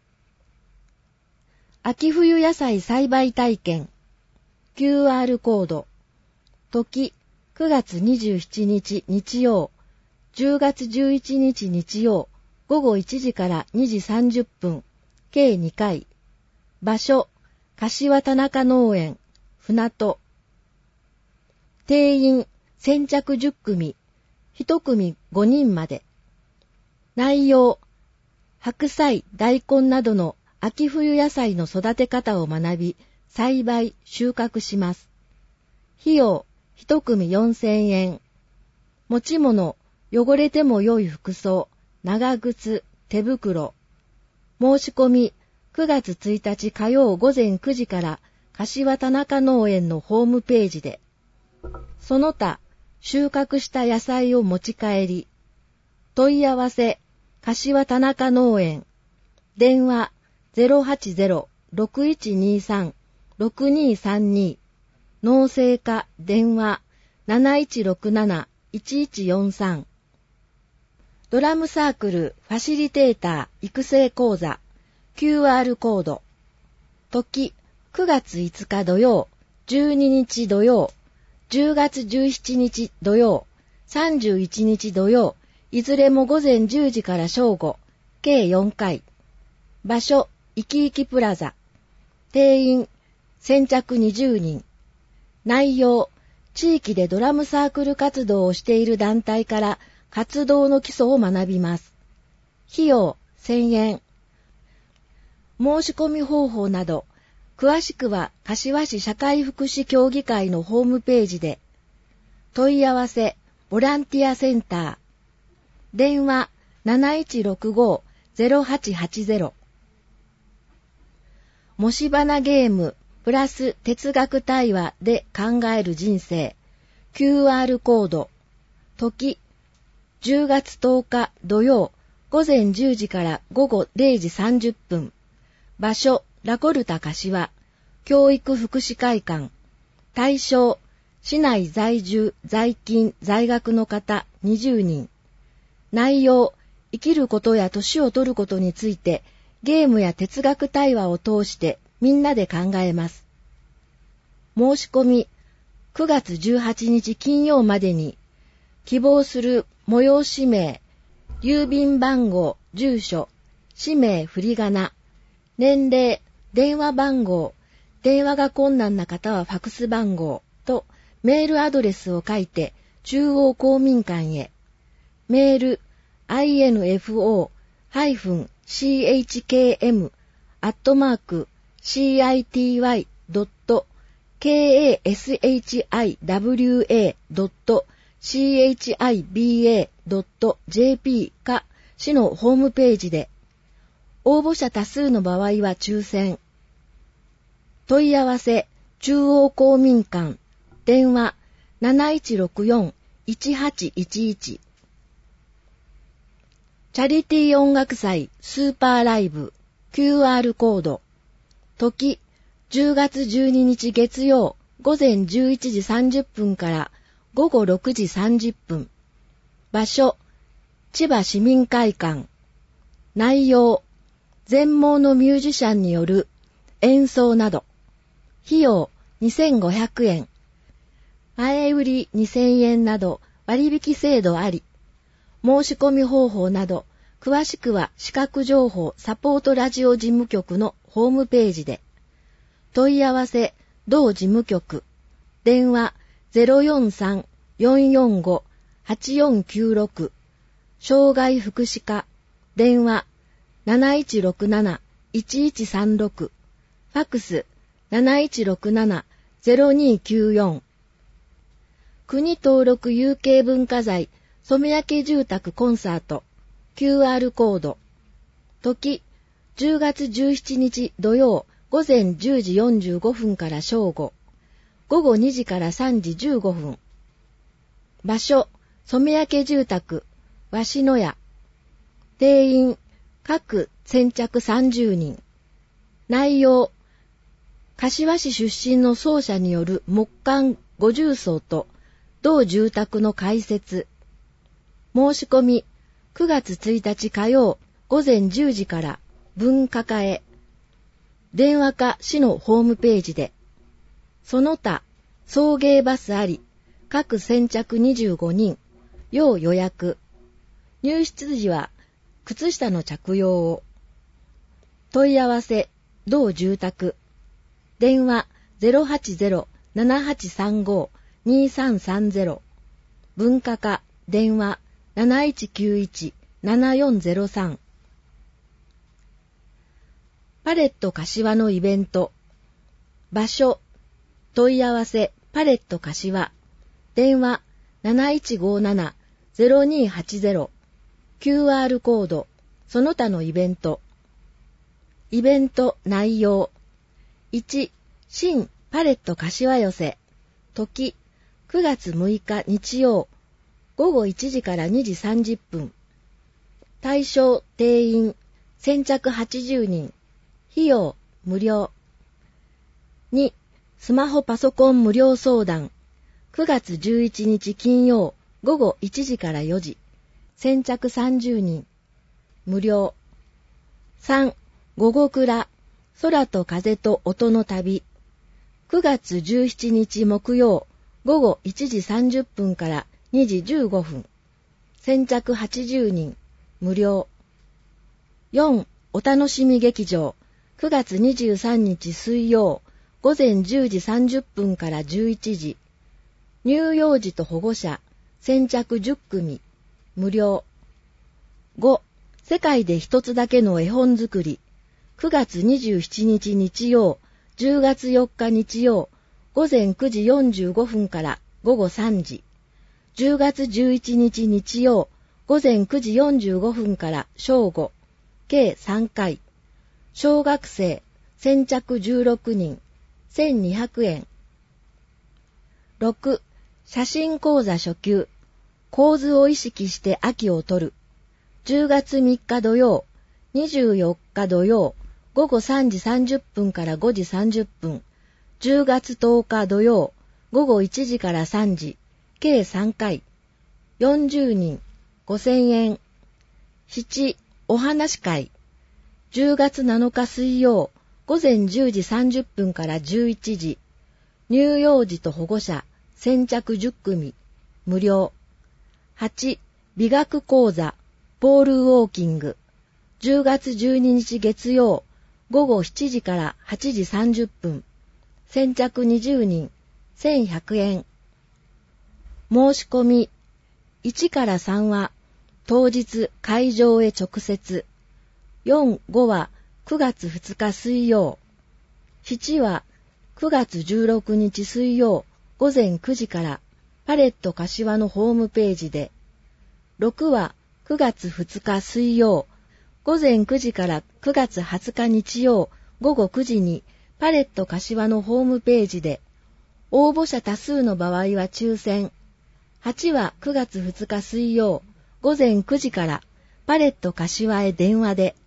秋冬野菜栽培体験 キューアール コード。時くがつにじゅうしちにち日曜、じゅうがつじゅういちにち日曜ごごいちじからにじさんじゅっぷん、計にかい。場所柏田中農園船戸。定員先着じゅっくみ、いちくみごにんまで。内容白菜、大根などの秋冬野菜の育て方を学び、栽培、収穫します。費用いちくみよんせんえん。持ち物、汚れても良い服装、長靴、手袋。申し込みくがつついたち火曜ごぜんくじから柏田中農園のホームページで。その他、収穫した野菜を持ち帰り。問い合わせ、柏田中農園。電話 ゼロはちゼロ ろくいちにさん ろくにさんに。農政課電話なないちろくなないちいちよんさん。ドラムサークルファシリテーター育成講座 キューアール コード。時くがついつか土曜、じゅうににち土曜、じゅうがつじゅうしちにち土曜、さんじゅういちにち土曜、いずれもごぜんじゅうじから正午、計よんかい。場所、いきいきプラザ。定員、先着にじゅうにん。内容、地域でドラムサークル活動をしている団体から活動の基礎を学びます。費用、せんえん。申し込み方法など、詳しくは柏市社会福祉協議会のホームページで。問い合わせ、ボランティアセンター。電話なないちろくご ゼロはちはちゼロ。もしばなゲームプラス哲学対話で考える人生 キューアール コード。時じゅうがつとおか土曜ごぜんじゅうじからごごれいじさんじゅっぷん。場所ラコルタ柏教育福祉会館。対象市内在住在勤在学の方にじゅうにん。内容生きることや年を取ることについてゲームや哲学対話を通してみんなで考えます。申し込みくがつじゅうはちにち金曜までに。希望する催し名、郵便番号、住所、氏名、振り仮名、年齢、電話番号、電話が困難な方はファクス番号とメールアドレスを書いて中央公民館へ。メール インフォ シーエイチケーエム アットマーク シーアイティーワイ ドット ケーエーエスエイチアイダブリューエー ドット シーエイチアイビーエー ドット ジェーピー か市のホームページで。応募者多数の場合は抽選。問い合わせ中央公民館電話なないちろくよん いちはちいちいち。チャリティー音楽祭スーパーライブ キューアール コード。時じゅうがつじゅうににち月曜ごぜんじゅういちじさんじゅっぷんからごごろくじさんじゅっぷん。場所千葉市民会館。内容全盲のミュージシャンによる演奏など。費用にせんごひゃくえん。前売りにせんえんなど割引制度あり。申し込み方法など詳しくは視覚情報サポートラジオ事務局のホームページで。問い合わせ同事務局電話 ゼロよんさん よんよんご はちよんきゅうろく。障害福祉課電話なないちろくなないちいちさんろく。ファックスなないちろくなな ゼロにきゅうよん。国登録有形文化財染焼住宅コンサート キューアール コード。時じゅうがつじゅうしちにち土曜ごぜんじゅうじよんじゅうごふんから正午、ごごにじからさんじじゅうごふん。場所染焼住宅鷲野屋。定員各先着さんじゅうにん。内容、柏市出身の奏者による木管ごじゅうそうと同住宅の開設。申し込み、くがつついたち火曜午前じゅうじから文化課へ。電話か市のホームページで。その他、送迎バスあり、各先着にじゅうごにん、要予約。入室時は靴下の着用を。問い合わせ、同住宅。電話 ゼロはちゼロ ななはちさんご にさんさんゼロ。文化課、電話 なないちきゅういち ななよんゼロさん。パレット柏のイベント。場所、問い合わせ、パレット柏。電話 なないちごなな ゼロにはちゼロ。キューアール コード、その他のイベント。イベント内容。いち、新パレット柏寄せ。時、くがつむいか日曜、ごごいちじからにじさんじゅっぷん。対象定員、先着はちじゅうにん。費用、無料。に、スマホパソコン無料相談。くがつじゅういちにち金曜、ごごいちじからよじ。先着さんじゅうにん。無料。さん、午後倉、空と風と音の旅。くがつじゅうしちにち木曜、ごごいちじさんじゅっぷんからにじじゅうごふん。先着はちじゅうにん。無料。よん、お楽しみ劇場。くがつにじゅうさんにち水曜、ごぜんじゅうじさんじゅっぷんからじゅういちじ。乳幼児と保護者、先着じゅっくみ。無料。ご、世界で一つだけの絵本作り。くがつにじゅうしちにち日曜、じゅうがつよっか日曜、ごぜんくじよんじゅうごふんからごごさんじ。じゅうがつじゅういちにち日曜、ごぜんくじよんじゅうごふんから正午、計さんかい。小学生、先着じゅうろくにん、せんにひゃくえん。ろく、写真講座初級、構図を意識して秋を撮る。じゅうがつみっか土曜、にじゅうよっか土曜、ごごさんじさんじゅっぷんからごじさんじゅっぷん。じゅうがつとおか土曜、ごごいちじからさんじ、計さんかい。よんじゅうにん、ごせんえん。なな、お話会。じゅうがつなのか水曜、ごぜんじゅうじさんじゅっぷんからじゅういちじ。乳幼児と保護者、先着じゅっくみ。無料。はち、美学講座、ポールウォーキング。じゅうがつじゅうににち月曜、ごごしちじからはちじさんじゅっぷん。先着にじゅうにん、せんひゃくえん。申し込み、いちからさんは、当日会場へ直接。よん、ごはくがつふつか水曜。しちはくがつじゅうろくにち水曜、ごぜんくじからパレット柏のホームページで。ろくはくがつふつか水曜、ごぜんくじからくがつはつか日曜、ごごくじにパレット柏のホームページで。応募者多数の場合は抽選。はちはくがつふつか水曜、ごぜんくじからパレット柏へ電話で。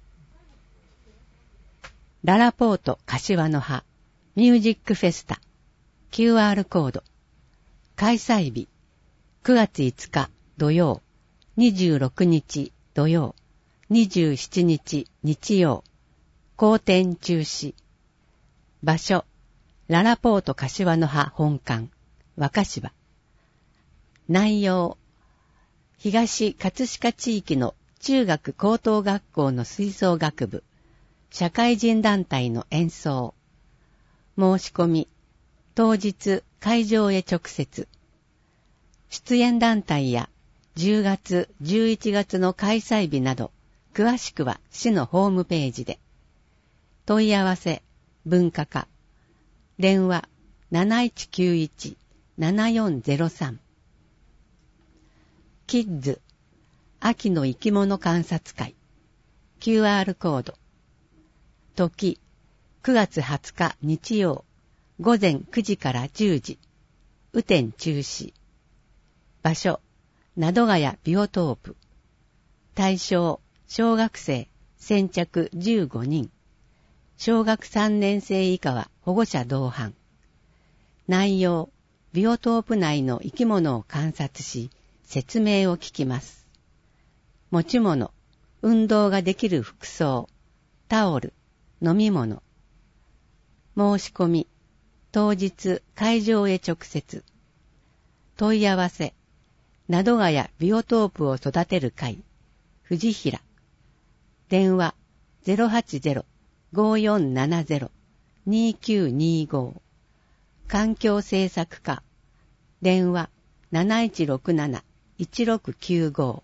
ララポート柏の葉ミュージックフェスタ キューアール コード。開催日くがついつか土曜、にじゅうろくにち土曜、にじゅうしちにち日曜。公展中止。場所ララポート柏の葉本館若芝。内容東葛飾地域の中学高等学校の吹奏楽部社会人団体の演奏。申し込み当日会場へ直接。出演団体やじゅうがつじゅういちがつの開催日など詳しくは市のホームページで。問い合わせ文化課電話 なないちきゅういち ななよんゼロさん。キッズ秋の生き物観察会 キューアール コード。時くがつはつか日曜、ごぜんくじからじゅうじ。雨天中止。場所などがやビオトープ。対象小学生先着じゅうごにん。小学さんねん生以下は保護者同伴。内容、ビオトープ内の生き物を観察し、説明を聞きます。持ち物、運動ができる服装、タオル、飲み物。申し込み、当日会場へ直接。問い合わせ、などがやビオトープを育てる会、藤平。電話 ゼロはちゼロ ごーよんななゼロ にーきゅうにーご。環境政策課、電話 なないちろくなな いちろくきゅうご。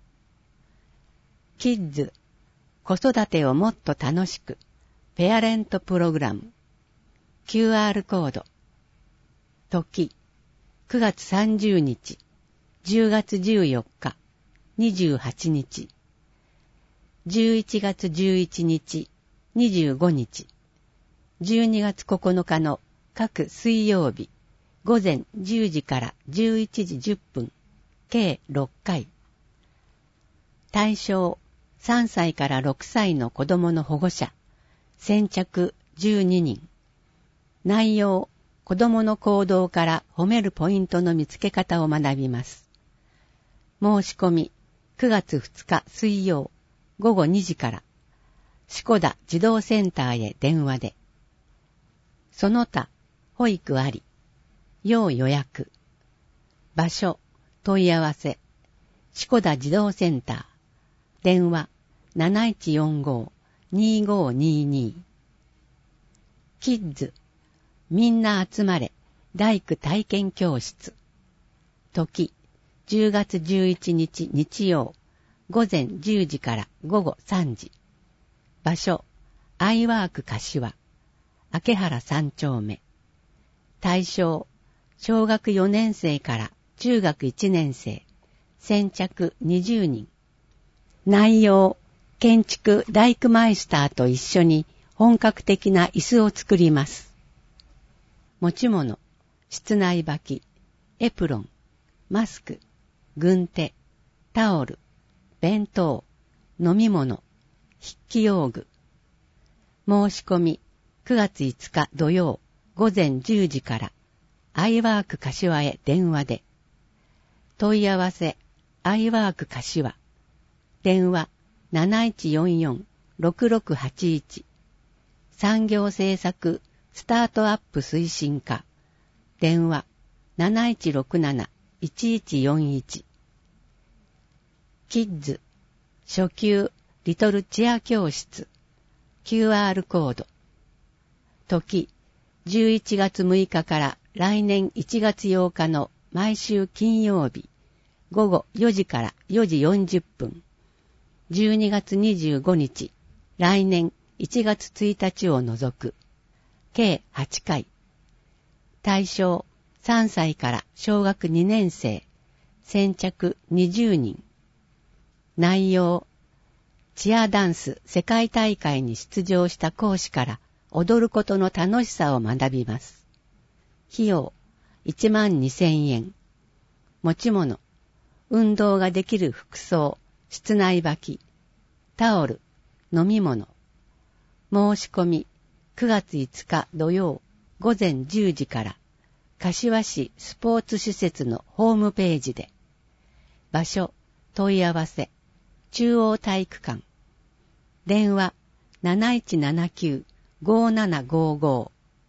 キッズ、子育てをもっと楽しく、ペアレントプログラム。キューアール コード。時、くがつさんじゅうにち、じゅうがつじゅうよっか、にじゅうはちにち、じゅういちがつじゅういちにち、にじゅうごにち、じゅうにがつここのかの各水曜日、午前じゅうじからじゅういちじじゅっぷん、計ろっかい。対象、さんさいからろくさいの子供の保護者、先着じゅうににん。内容、子供の行動から褒めるポイントの見つけ方を学びます。申し込み、くがつふつか水曜、ごごにじから、しこだ児童センターへ電話で。その他、保育あり、要予約。場所、問い合わせ、しこだ児童センター、電話 なないちよんご にーごーにーにー。キッズ、みんな集まれ、大工体験教室。時、じゅうがつじゅういちにち日曜、午前じゅうじからごごさんじ。場所、アイワーク柏、明原三丁目。対象、小学よねん生から中学いちねん生、先着にじゅうにん。内容、建築大工マイスターと一緒に本格的な椅子を作ります。持ち物、室内履き、エプロン、マスク、軍手、タオル、弁当、飲み物、筆記用具。申し込み、くがついつか土曜、午前じゅうじから、アイワーク柏へ電話で。問い合わせ、アイワーク柏。電話 なないちよんよん ろくろくはちいち。産業政策スタートアップ推進課。電話 なないちろくなな いちいちよんいち。キッズ、初級リトルチェア教室。キューアール コード。時、じゅういちがつむいかから来年いちがつようかの毎週金曜日、ごごよじからよじよんじゅっぷん。じゅうにがつにじゅうごにち、来年いちがつついたちを除く。計はちかい。対象、さんさいから小学にねん生、先着にじゅうにん。内容、チアダンス世界大会に出場した講師から踊ることの楽しさを学びます。費用、いちまんにせんえん。持ち物、運動ができる服装、室内履き、タオル、飲み物。申し込み、くがついつか土曜、午前じゅうじから、柏市スポーツ施設のホームページで。場所、問い合わせ、中央体育館。電話、なないちななきゅう ごーななごーごー。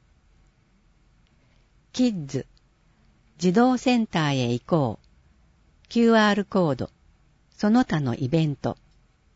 キッズ、児童センターへ行こう。キューアール コード、その他のイベント。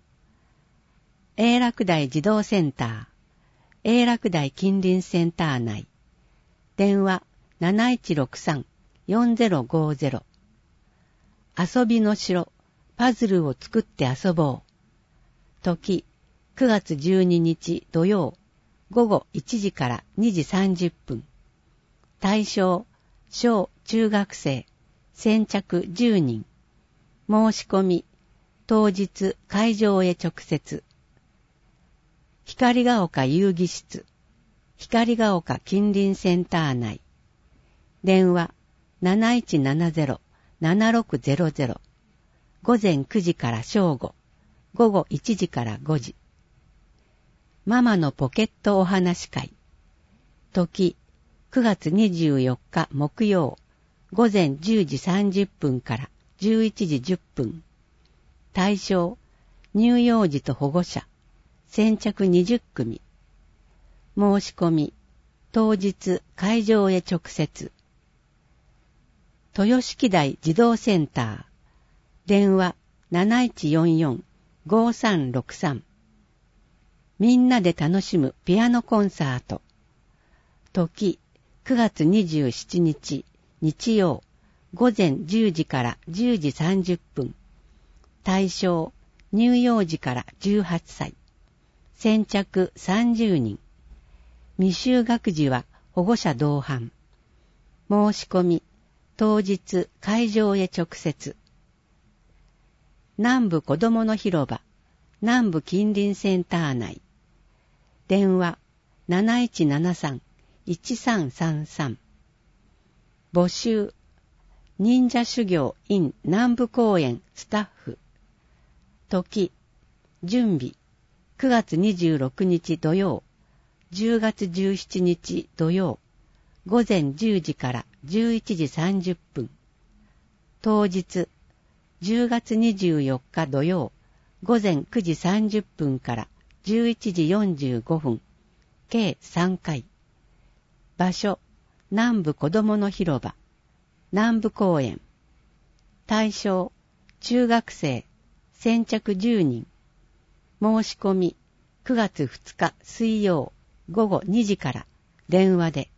永楽台児童センター、永楽台近隣センター内。電話 なないちろくさん よんぜろごーぜろ。遊びの城、パズルを作って遊ぼう。時、くがつじゅうににち土曜、ごごいちじからにじさんじゅっぷん。対象、小中学生、先着じゅうにん。申し込み、当日会場へ直接。光が丘遊戯室、光が丘近隣センター内。電話 なないちななゼロ ななろくゼロゼロ。午前くじから正午、ごごいちじからごじ。 ママのポケットお話会。時、くがつにじゅうよっか木曜、午前じゅうじさんじゅっぷんからじゅういちじじゅっぷん。対象、乳幼児と保護者、先着にじゅっくみ。申し込み、当日会場へ直接。豊敷台児童センター、電話なないちよんよんごさんろくさん。みんなで楽しむピアノコンサート。時、くがつにじゅうしちにち日曜、午前じゅうじからじゅうじさんじゅっぷん。対象、乳幼児からじゅうはっさい。先着さんじゅうにん。未就学児は保護者同伴。申し込み、当日会場へ直接。南部子どもの広場、南部近隣センター内。電話なないちななさんいちさんさんさん。募集、忍者修行 in 南部公園スタッフ。時、準備、くがつにじゅうろくにち土曜、じゅうがつじゅうしちにち土曜、午前じゅうじからじゅういちじさんじゅっぷん。当日、じゅうがつにじゅうよっか土曜、午前くじさんじゅっぷんからじゅういちじよんじゅうごふん、計さんかい。場所、南部子どもの広場、南部公園。対象、中学生、先着じゅうにん。申し込み、くがつふつか水曜、午後にじから電話で。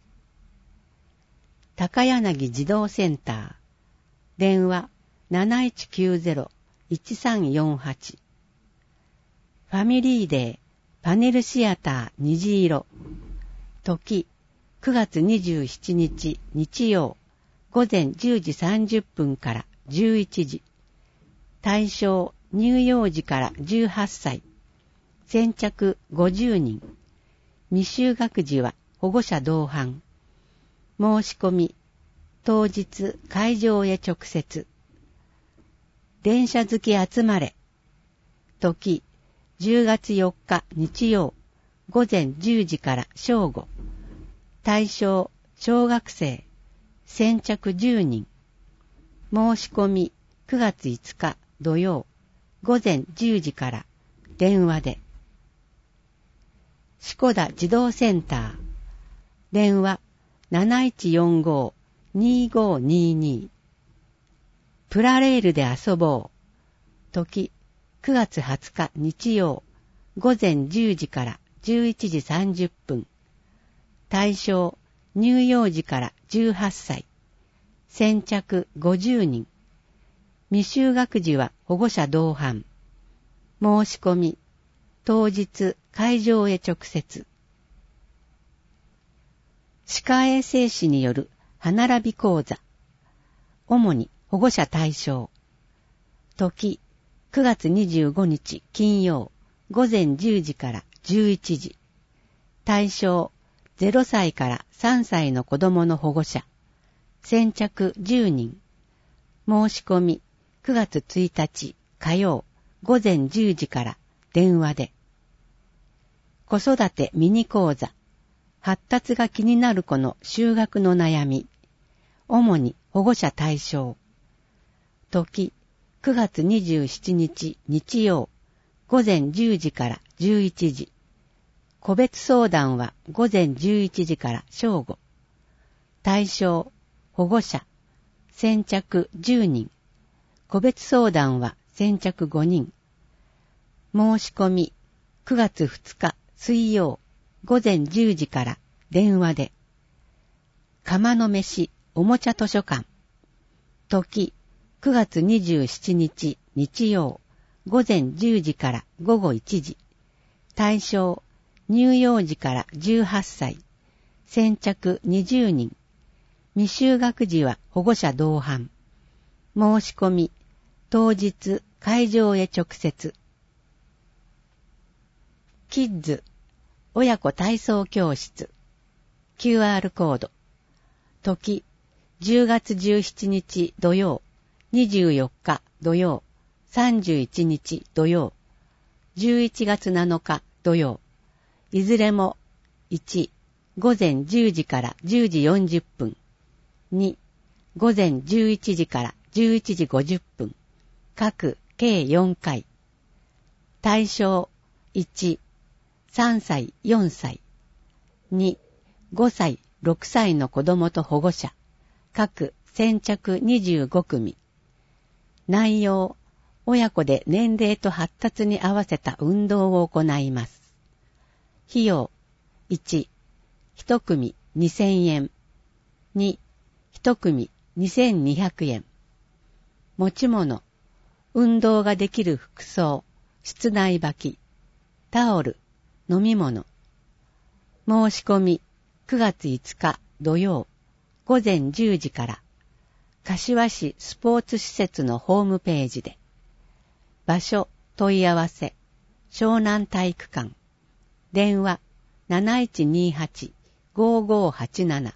高柳児童センター、電話なないちきゅうゼロいちさんよんはち。ファミリーデーパネルシアター虹色。時、くがつにじゅうしちにち日曜、午前じゅうじさんじゅっぷんからじゅういちじ。対象、乳幼児からじゅうはっさい。先着ごじゅうにん。未就学児は保護者同伴。申し込み、当日会場へ直接。電車好き集まれ。時、じゅうがつよっか日曜、午前じゅうじから正午。対象、小学生。先着じゅうにん。申し込み、くがついつか土曜、午前じゅうじから電話で。四田児童センター、電話なないちよんごにごにに。プラレールで遊ぼう。時、くがつはつか日曜、午前じゅうじからじゅういちじさんじゅっぷん。対象、乳幼児からじゅうはっさい。先着ごじゅうにん。未就学児は保護者同伴。申し込み、当日会場へ直接。歯科衛生士による歯並び講座。主に保護者対象。時、くがつにじゅうごにち金曜、午前じゅうじからじゅういちじ。対象、ゼロさいからさんさいの子供の保護者。先着じゅうにん。申し込み、くがつついたち火曜、午前じゅうじから電話で。子育てミニ講座。発達が気になる子の就学の悩み。主に保護者対象。時、くがつにじゅうしちにち日曜、午前じゅうじからじゅういちじ。個別相談は午前じゅういちじから正午。対象、保護者。先着じゅうにん。個別相談は先着ごにん。申し込み、くがつふつか水曜、午前じゅうじから電話で。釜の飯おもちゃ図書館。時、くがつにじゅうしちにち日曜、午前じゅうじから午後いちじ。対象、乳幼児からじゅうはっさい。先着にじゅうにん。未就学児は保護者同伴。申し込み、当日会場へ直接。キッズ親子体操教室。キューアール コード。時、じゅうがつじゅうしちにち土曜、にじゅうよっか土曜、さんじゅういちにち土曜、じゅういちがつなのか土曜。 いずれもいち、午前じゅうじからじゅうじよんじゅっぷん、に、午前じゅういちじからじゅういちじごじゅっぷん、各計よんかい。対象いち、さんさい、よんさい、に、ごさい、ろくさいの子供と保護者、各先着にじゅうごくみ。内容、親子で年齢と発達に合わせた運動を行います。費用いち、いち組にせんえん、に、いち組にせんにひゃくえん。持ち物、運動ができる服装、室内履き、タオル、飲み物。申し込みくがついつか土曜午前じゅうじから、柏市スポーツ施設のホームページで。場所問い合わせ湘南体育館、電話 なないちにはち ごごはちなな。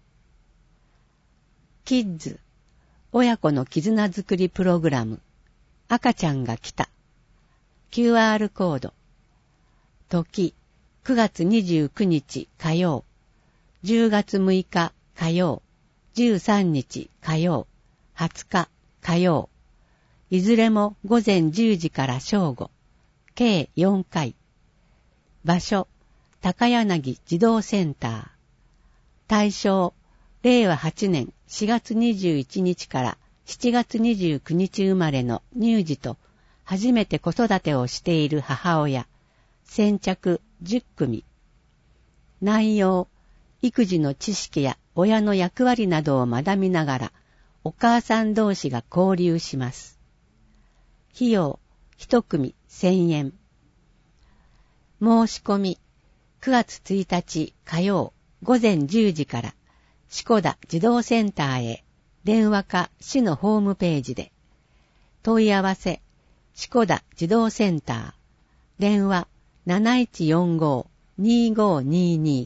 キッズ親子の絆づくりプログラム、赤ちゃんが来た。 キューアール コード。時くがつにじゅうくにち火曜、じゅうがつむいか火曜、じゅうさんにち火曜、はつか火曜。いずれも午前じゅうじから正午、計よんかい。場所、高柳児童センター。対象、れいわはちねんしがつにじゅういちにちからしちがつにじゅうくにち生まれの乳児と初めて子育てをしている母親、先着じゅっくみ。内容、育児の知識や親の役割などを学びながら、お母さん同士が交流します。費用、いち組せんえん。申し込み、くがつついたち火曜午前じゅうじから、しこだ児童センターへ、電話か市のホームページで。問い合わせ、しこだ児童センター、電話 なないちよんご にごにに。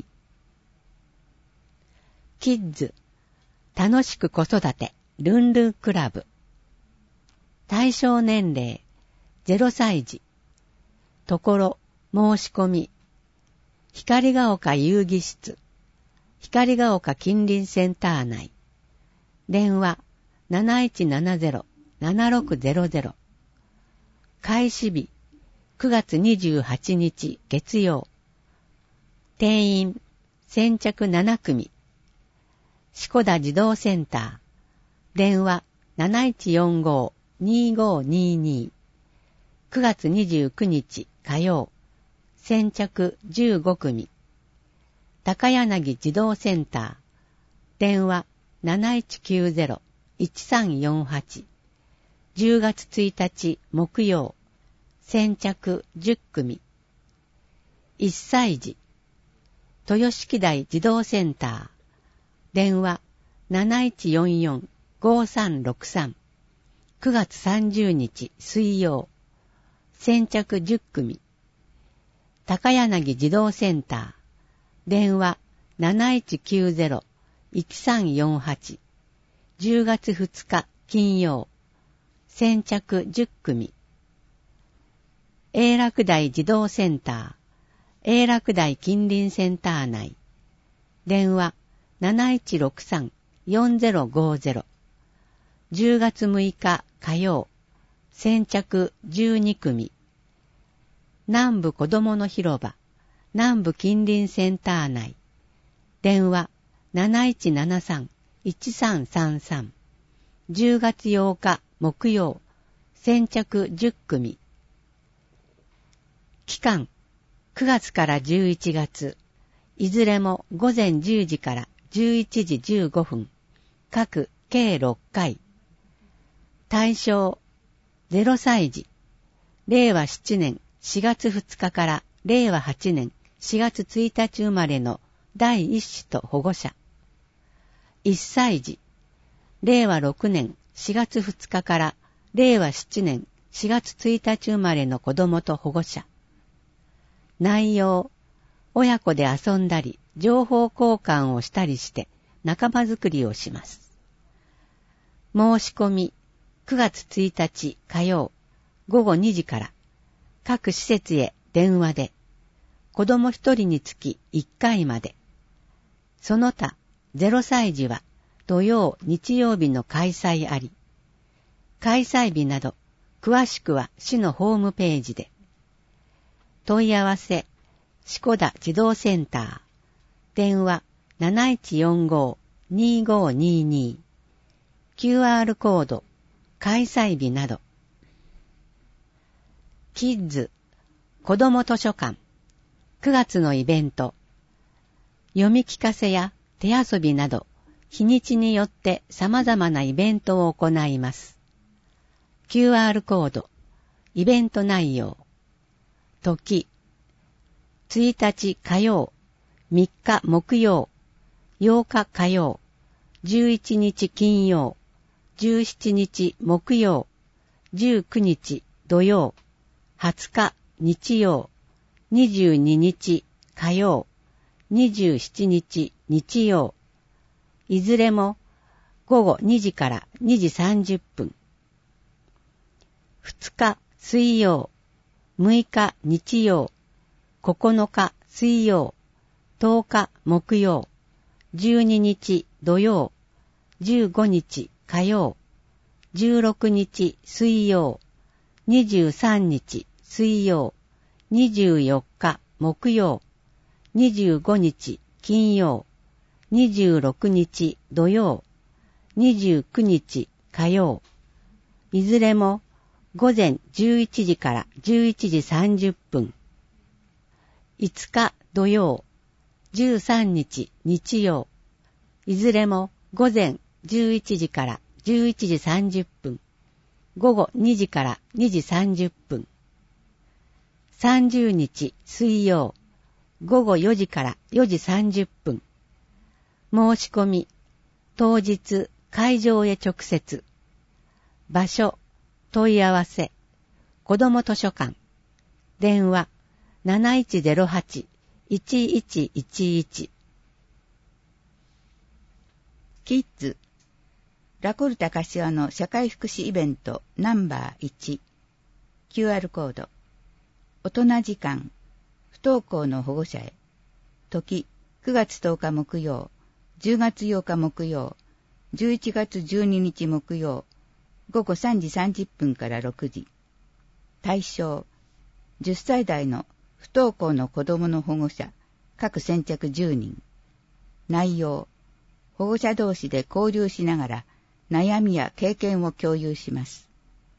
キッズ、楽しく子育て、ルンルンクラブ。対象年齢、ゼロさいじ。ところ、申し込み。光が丘遊戯室、光が丘近隣センター内。電話 なないちななゼロ ななろくゼロゼロ。開始日、くがつにじゅうはちにち月曜。定員、先着ななくみ。しこだ児童センター。電話 なないちよんご にごにに。くがつにじゅうくにち火曜。先着じゅうごくみ。高柳児童センター。電話 なないちきゅうゼロ いちさんよんはち。じゅうがつついたち木曜。先着じゅっくみ。いっさいじ。豊敷台児童センター。電話 なないちよんよん ごさんろくさん。くがつさんじゅうにち水曜。先着じゅっくみ。高柳児童センター。電話 なないちきゅうゼロ いちさんよんはち。じゅうがつふつか金曜。先着じゅっくみ。永楽台児童センター。永楽台近隣センター内。電話 なないちろくさん よんゼロごゼロ。じゅうがつむいか火曜。先着じゅうにくみ。南部子どもの広場。南部近隣センター内。電話 なないちななさん いちさんさんさん。じゅうがつようか木曜。先着じゅっくみ。期間、くがつからじゅういちがつ。いずれも午前じゅうじからじゅういちじじゅうごふん。各計ろっかい。対象、ゼロさいじ。れいわななねんしがつふつかかられいわはちねんしがつついたち生まれの第一子と保護者。いっさいじ。れいわろくねんしがつふつかかられいわななねんしがつついたち生まれの子供と保護者。内容、親子で遊んだり、情報交換をしたりして仲間づくりをします。申し込み、くがつついたち火曜、ごごにじから、各施設へ電話で、 子供一人につきいっかいまで。その他、ゼロさい児は土曜、日曜日の開催あり。開催日など、詳しくは市のホームページで。問い合わせ、しこだ児童センター。電話 なないちよんご にごにに。キューアール コード、開催日など。キッズ、子ども図書館。くがつのイベント。読み聞かせや手遊びなど、日にちによって様々なイベントを行います。キューアール コード、イベント内容。時、ついたち火曜、みっか木曜、ようか火曜、じゅういちにち金曜、じゅうしちにち木曜、じゅうくにち土曜、はつか日曜、にじゅうににち火曜、にじゅうしちにち日曜、いずれもごごにじからにじさんじゅっぷん。ふつか水曜、むいか日曜、ここのか水曜、とおか木曜、じゅうににち土曜、じゅうごにち火曜、じゅうろくにち水曜、にじゅうさんにち水曜、にじゅうよっか木曜、にじゅうごにち金曜、にじゅうろくにち土曜、にじゅうくにち火曜、いずれもごぜんじゅういちじからじゅういちじさんじゅっぷん。いつか土曜、じゅうさんにち日曜、いずれもごぜんじゅういちじからじゅういちじさんじゅっぷん、ごごにじからにじさんじゅっぷん。さんじゅうにち水曜、ごごよじからよじさんじゅっぷん。申し込み、当日会場へ直接。場所、問い合わせ、子ども図書館。電話、なないちゼロはち いちいちいちいち。 キッズ、ラコルタ柏の社会福祉イベントナンバーいち。キューアール コード。大人時間、不登校の保護者へ。時、くがつとおか木曜、じゅうがつようか木曜、じゅういちがつじゅうににち木曜、ごごさんじさんじゅっぷんからろくじ。対象、じゅっさい代の不登校の子供の保護者、各先着じゅうにん。内容、保護者同士で交流しながら悩みや経験を共有します。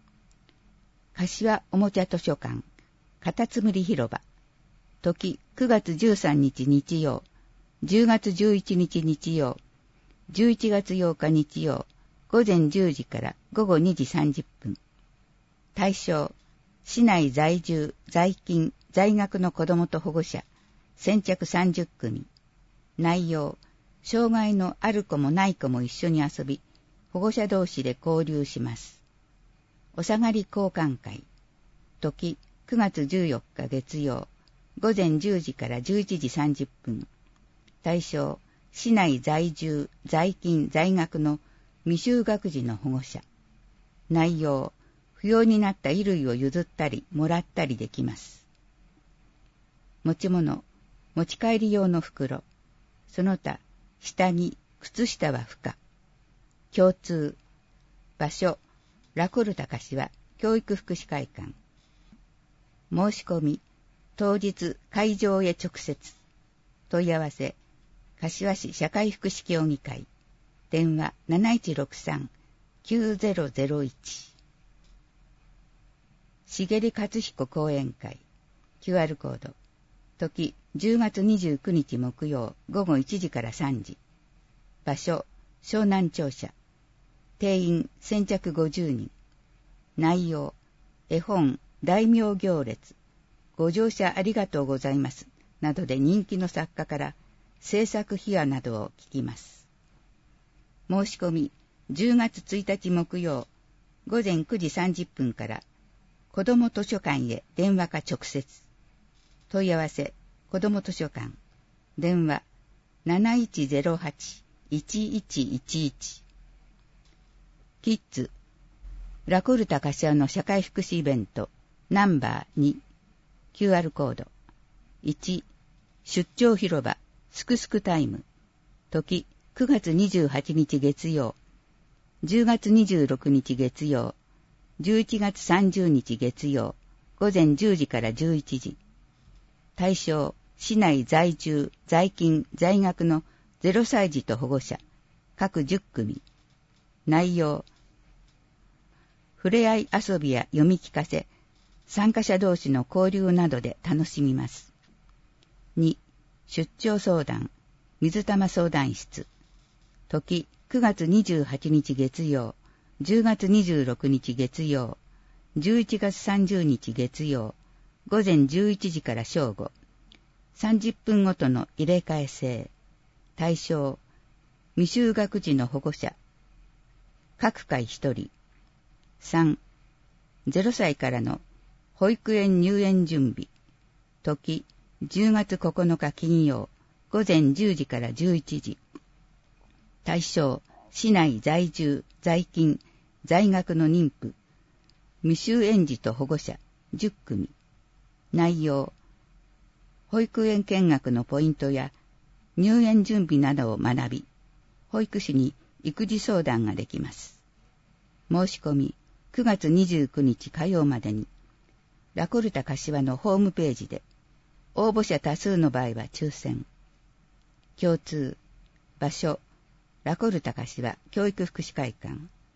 柏おもちゃ図書館、カタツムリ広場。時、くがつじゅうさんにち日曜、じゅうがつじゅういちにち日曜、じゅういちがつようか日曜、ごぜんじゅうじからごごにじさんじゅっぷん。対象、市内在住、在勤、在学の子どもと保護者、先着さんじゅっくみ。内容、障害のある子もない子も一緒に遊び、保護者同士で交流します。お下がり交換会。時、くがつじゅうよっか月曜、ごぜんじゅうじからじゅういちじさんじゅっぷん。対象、市内在住、在勤、在学の未就学児の保護者。内容、不要になった衣類を譲ったり、もらったりできます。持ち物、持ち帰り用の袋。その他、下着、靴下は不可。共通。場所、ラコルタ柏教育福祉会館。申し込み、当日会場へ直接。問い合わせ、柏市社会福祉協議会。電話 なないちろくさん きゅうぜろぜろいち。茂勝彦講演会。キューアール コード。時、じゅうがつにじゅうくにち木曜、ごごいちじからさんじ。場所、湘南庁舎。定員先着ごじゅうにん。内容、絵本、大名行列、ご乗車ありがとうございます、などで人気の作家から制作秘話などを聞きます。申し込み、じゅうがつついたち木曜、ごぜんくじさんじゅっぷんから、子ども図書館へ電話か直接。問い合わせ、子ども図書館。電話、なないちゼロはち いちいちいちいち。キッズ、ラコルタ柏の社会福祉イベント、ナンバーに、キューアール コード。 いち、出張広場、すくすくタイム。時、くがつにじゅうはちにち月曜、じゅうがつにじゅうろくにち月曜、じゅういちがつさんじゅうにち月曜、ごぜんじゅうじからじゅういちじ。対象、市内在住、在勤、在学のゼロさい児と保護者、各じゅっくみ。内容、ふれあい遊びや読み聞かせ、参加者同士の交流などで楽しみます。に、出張相談、水玉相談室。時、くがつにじゅうはちにち月曜、じゅうがつにじゅうろくにち月曜、じゅういちがつさんじゅうにち月曜、ごぜんじゅういちじから正午。さんじゅっぷんごとの入れ替え制。対象、未就学児の保護者。各回ひとり。さん、ゼロさいからの保育園入園準備。時、じゅうがつここのか金曜、ごぜんじゅうじからじゅういちじ。対象、市内在住、在勤、在学の妊婦。未就園児と保護者、じゅっくみ。内容、保育園見学のポイントや入園準備などを学び、保育士に育児相談ができます。申し込み、くがつにじゅうくにち火曜までに、ラコルタ柏のホームページで、応募者多数の場合は抽選。共通、場所、ラコルタ柏教育福祉会館。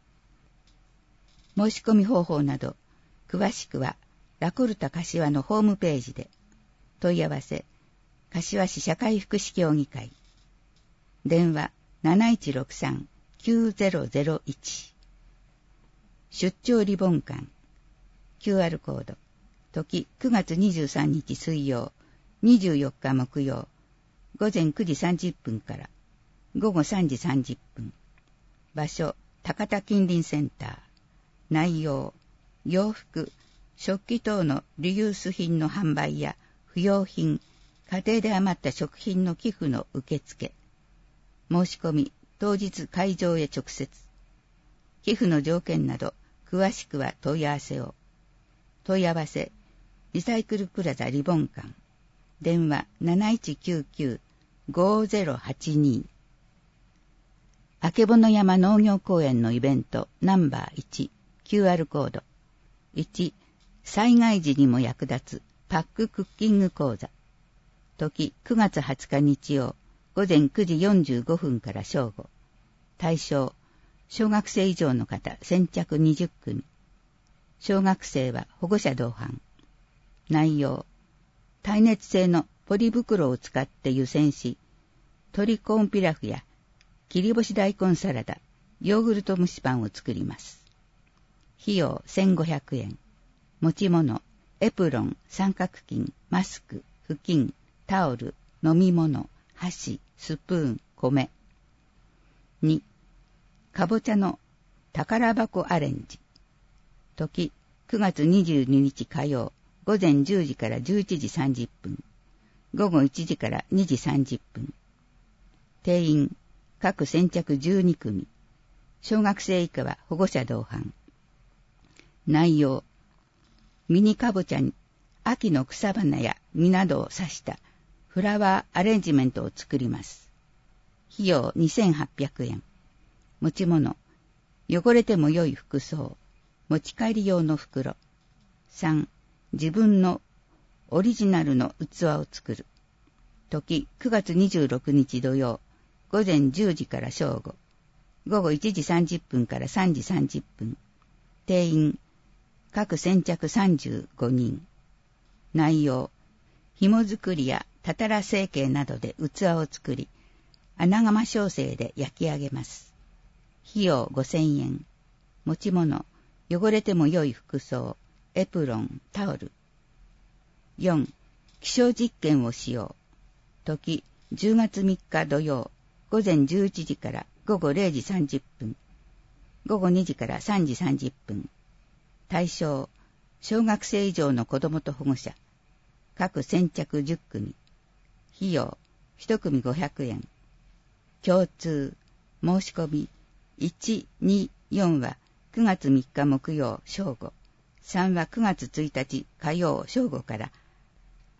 申し込み方法など、詳しくは、ラコルタ柏のホームページで、問い合わせ、柏市社会福祉協議会。電話 なないちろくさんきゅうぜろぜろいち。出張リボン館。キューアール コード。時くがつにじゅうさんにち水曜、にじゅうよっか木曜、ごぜんくじさんじゅっぷんからごごさんじさんじゅっぷん。場所、高田近隣センター。内容、洋服、食器等のリユース品の販売や不用品、家庭で余った食品の寄付の受付。申し込み、当日会場へ直接。寄付の条件など、詳しくは問い合わせを。問い合わせ、リサイクルプラザリボン館。電話 なないちきゅうきゅうごぜろはちに。あけぼの山農業公園のイベントナンバーいち、キューアール コード。いち、災害時にも役立つパッククッキング講座。時くがつはつか日曜、ごぜんくじよんじゅうごふんから正午。対象、小学生以上の方先着にじゅっくみ。小学生は保護者同伴。内容、耐熱性のポリ袋を使って湯煎し、鶏コーンピラフや切り干し大根サラダ、ヨーグルト蒸しパンを作ります。費用せんごひゃくえん。持ち物、エプロン、三角巾、マスク、布巾、タオル、飲み物、箸、スプーン、米。に、かぼちゃの宝箱アレンジ。時、くがつにじゅうににち火曜、ごぜんじゅうじからじゅういちじさんじゅっぷん、ごごいちじからにじさんじゅっぷん。定員、各先着じゅうにくみ。小学生以下は保護者同伴。内容、ミニかぼちゃに秋の草花や実などを挿したフラワーアレンジメントを作ります。費用にせんはっぴゃくえん。持ち物、汚れても良い服装、持ち帰り用の袋。さん、自分のオリジナルの器を作る。時くがつにじゅうろくにち土曜、ごぜんじゅうじから正午、ごごいちじさんじゅっぷんからさんじさんじゅっぷん。定員、各先着さんじゅうごにん。内容、紐作りやたたら成形などで器を作り、穴窯焼成で焼き上げます。費用ごせんえん。持ち物、汚れても良い服装、エプロン、タオル。よん、気象実験をしよう。時、じゅうがつみっか土曜、ごぜんじゅういちじからごごれいじさんじゅっぷん、ごごにじからさんじさんじゅっぷん。対象、小学生以上の子供と保護者。各先着じゅっくみ。費用、いち組ごひゃくえん。共通、申し込み、いち、に、よんはくがつみっか木曜正午、さんはくがつついたち火曜正午から、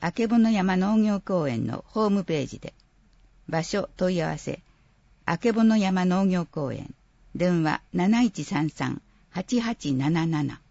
あけぼの山農業公園のホームページで。場所問い合わせ、あけぼの山農業公園、電話 なないちさんさん はちはちなななな。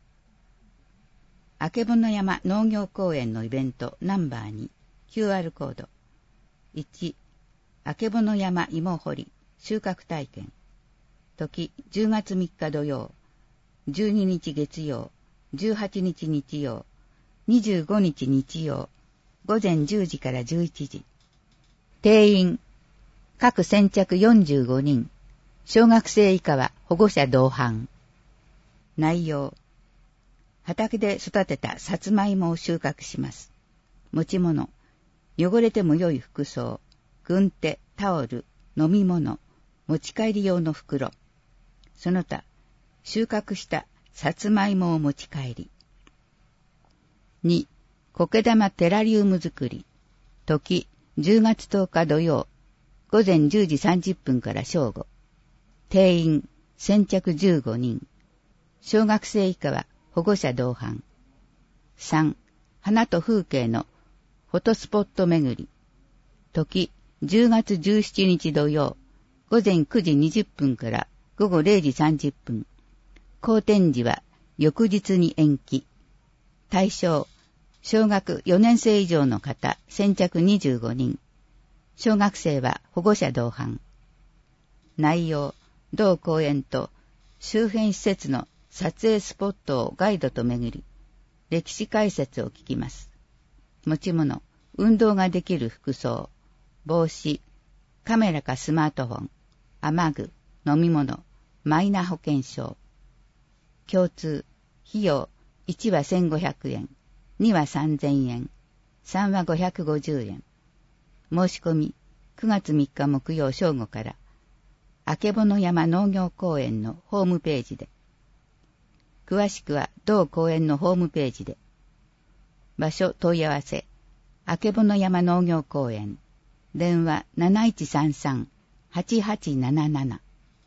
あけぼの山農業公園のイベントナンバーに、キューアール コード。いち、あけぼの山芋掘り収穫体験。時じゅうがつみっか土曜、じゅうににち月曜、じゅうはちにち日曜、にじゅうごにち日曜、午前じゅうじからじゅういちじ。定員、各先着よんじゅうごにん、小学生以下は保護者同伴。内容、畑で育てたさつまいもを収穫します。持ち物、汚れても良い服装、軍手、タオル、飲み物、持ち帰り用の袋。その他、収穫したさつまいもを持ち帰り。に、苔玉テラリウム作り。時、じゅうがつとおか土曜、午前じゅうじさんじゅっぷんから正午。定員、先着じゅうごにん。小学生以下は保護者同伴。さん、花と風景のフォトスポット巡り。時、じゅうがつじゅうしちにち土曜、午前くじにじゅっぷんから午後れいじさんじゅっぷん。好天時は翌日に延期。対象、小学よねん生以上の方、先着にじゅうごにん。小学生は保護者同伴。内容、同公園と周辺施設の撮影スポットをガイドと巡り、歴史解説を聞きます。持ち物、運動ができる服装、帽子、カメラかスマートフォン、雨具、飲み物、マイナ保険証。共通、費用、いちはせんごひゃくえん、にはさんぜんえん、さんはごひゃくごじゅうえん。申し込み、くがつみっか木曜正午から、あけぼの山農業公園のホームページで。詳しくは同公園のホームページで。場所問い合わせ、あけぼの山農業公園、電話 なないちさんさん はちはちなななな。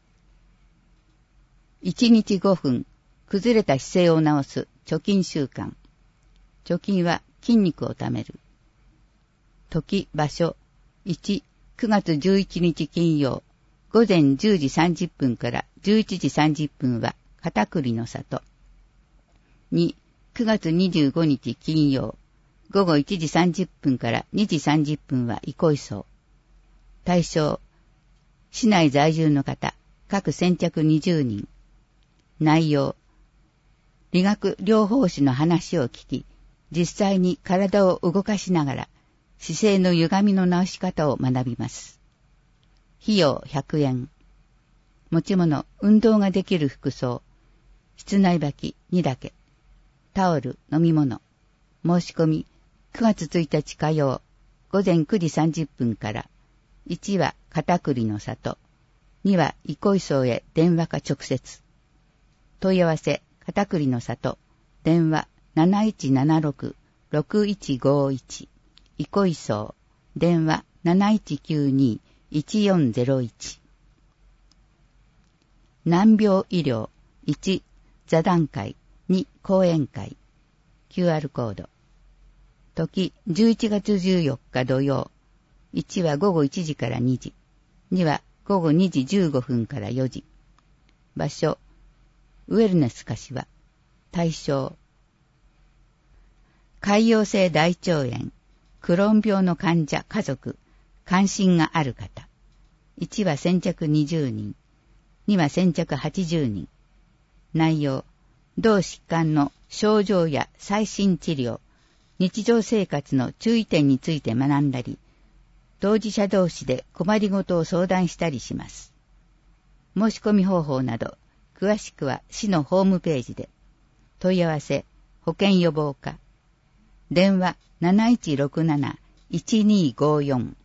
いちにちごふん、崩れた姿勢を直す貯金習慣。貯金は筋肉をためる。時、場所、いち、くがつじゅういちにち金曜、午前じゅうじさんじゅっぷんからじゅういちじさんじゅっぷんは片栗の里。に、くがつにじゅうごにち金曜、午後いちじさんじゅっぷんからにじさんじゅっぷんは憩い荘。対象、市内在住の方、各先着にじゅうにん。内容、理学療法士の話を聞き、実際に体を動かしながら、姿勢の歪みの直し方を学びます。費用ひゃくえん。持ち物、運動ができる服装、室内履きにだけ、タオル、飲み物。申し込み、くがつついたち火曜、午前くじさんじゅっぷんから、いちは片栗の里、には憩い荘へ電話か直接。問い合わせ、片栗の里、電話 なないちななろく ろくいちごいち、憩い荘、電話 なないちきゅうに いちよんゼロいち。難病医療、いち、座談会、に、講演会、キューアール コード。時、じゅういちがつじゅうよっか土曜、いちはごごいちじからにじ、にはごごにじじゅうごふんからよじ。場所、ウェルネス柏。対象、潰瘍性大腸炎、クローン病の患者家族、関心がある方。いちは先着にじゅうにん、には先着はちじゅうにん。内容、同疾患の症状や最新治療、日常生活の注意点について学んだり、当事者同士で困りごとを相談したりします。申し込み方法など、詳しくは市のホームページで。問い合わせ、保健予防課。電話 なないちろくなな いちにごよん。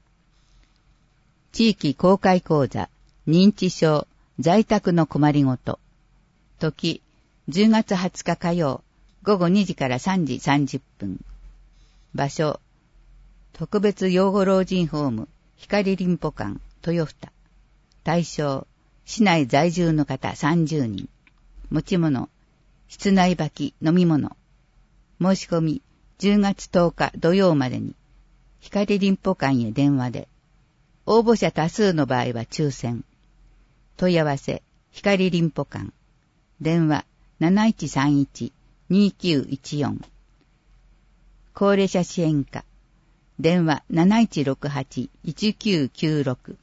地域公開講座、認知症、在宅の困りごと。時、じゅうがつはつか火曜、ごごにじからさんじさんじゅっぷん。場所、特別養護老人ホーム、光林歩館、豊二。対象、市内在住の方さんじゅうにん。持ち物、室内履き、飲み物。申し込み、 じゅうがつとおか土曜までに、光林保館へ電話で、応募者多数の場合は抽選。問い合わせ、光林保館。電話 なないちさんいちにきゅういちよん。高齢者支援課。電話 なないちろくはちいちきゅうきゅうろく。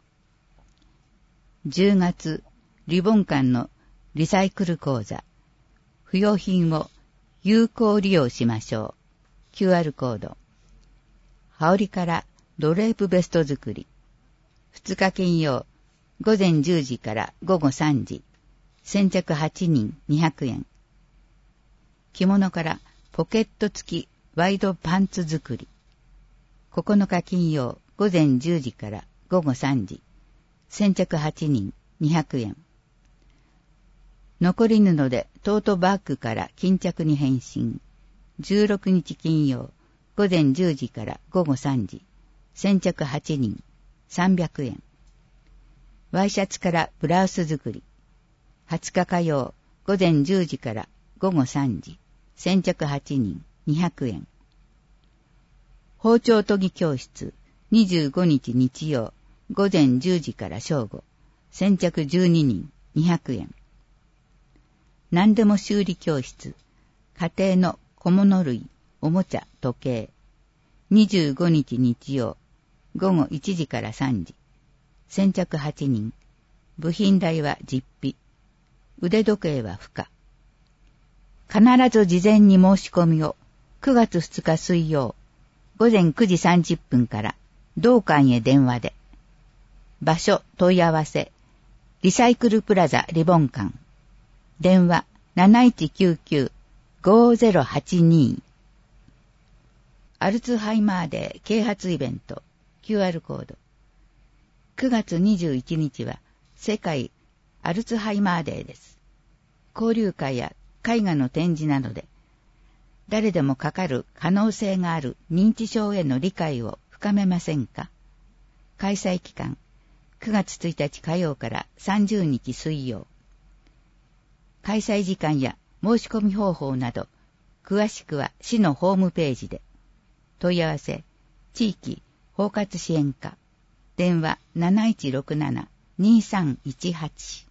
じゅうがつ、リボン館のリサイクル講座。不用品を有効利用しましょう。キューアール コード。羽織からドレープベスト作り。ふつか金曜、午前じゅうじから午後さんじ。先着はちにんにひゃくえん。着物からポケット付きワイドパンツ作り。ここのか金曜、午前じゅうじから午後さんじ。先着はちにんにひゃくえん。残り布でトートバッグから巾着に変身。じゅうろくにち金曜、午前じゅうじから午後さんじ。先着はちにん、さんびゃくえん。ワイシャツからブラウス作り。はつか火曜、午前じゅうじから午後さんじ。先着はちにん、にひゃくえん。包丁研ぎ教室、にじゅうごにち日曜、午前じゅうじから正午。先着じゅうににん、にひゃくえん。何でも修理教室、家庭の小物類、おもちゃ、時計。にじゅうごにち日曜、午後いちじからさんじ。先着はちにん。部品代は実費。腕時計は不可。必ず事前に申し込みをくがつふつか水曜、午前くじさんじゅっぷんから同館へ電話で。場所問い合わせ、リサイクルプラザリボン館。電話 なないちきゅうきゅうごゼロはちに。アルツハイマーデー啓発イベント キューアール コード。くがつにじゅういちにちは世界アルツハイマーデーです。交流会や絵画の展示などで誰でもかかる可能性がある認知症への理解を深めませんか？開催期間くがつついたち火曜からさんじゅうにち水曜。開催時間や申し込み方法など、詳しくは市のホームページで。問い合わせ、地域包括支援課。電話 なないちろくななにさんいちはち。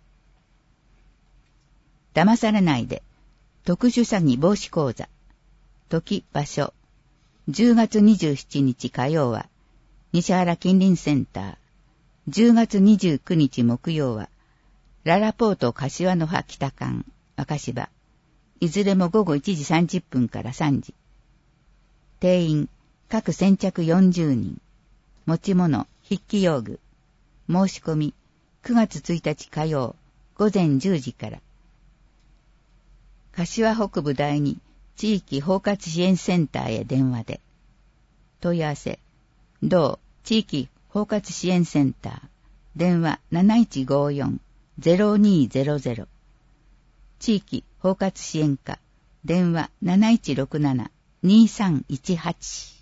騙されないで、特殊詐欺防止講座。時、場所。じゅうがつにじゅうしちにち火曜は、西原近隣センター。じゅうがつにじゅうくにち木曜は、ララポート柏の葉北館、若芝。いずれも午後いちじさんじゅっぷんからさんじ。定員、各先着よんじゅうにん。持ち物、筆記用具。申し込み、くがつついたち火曜、午前じゅうじから。柏北部第二地域包括支援センターへ電話で。問い合わせ、同地域包括支援センター。電話 なないちごよんゼロにゼロゼロ。地域包括支援課。電話 なないちろくななにさんいちはち。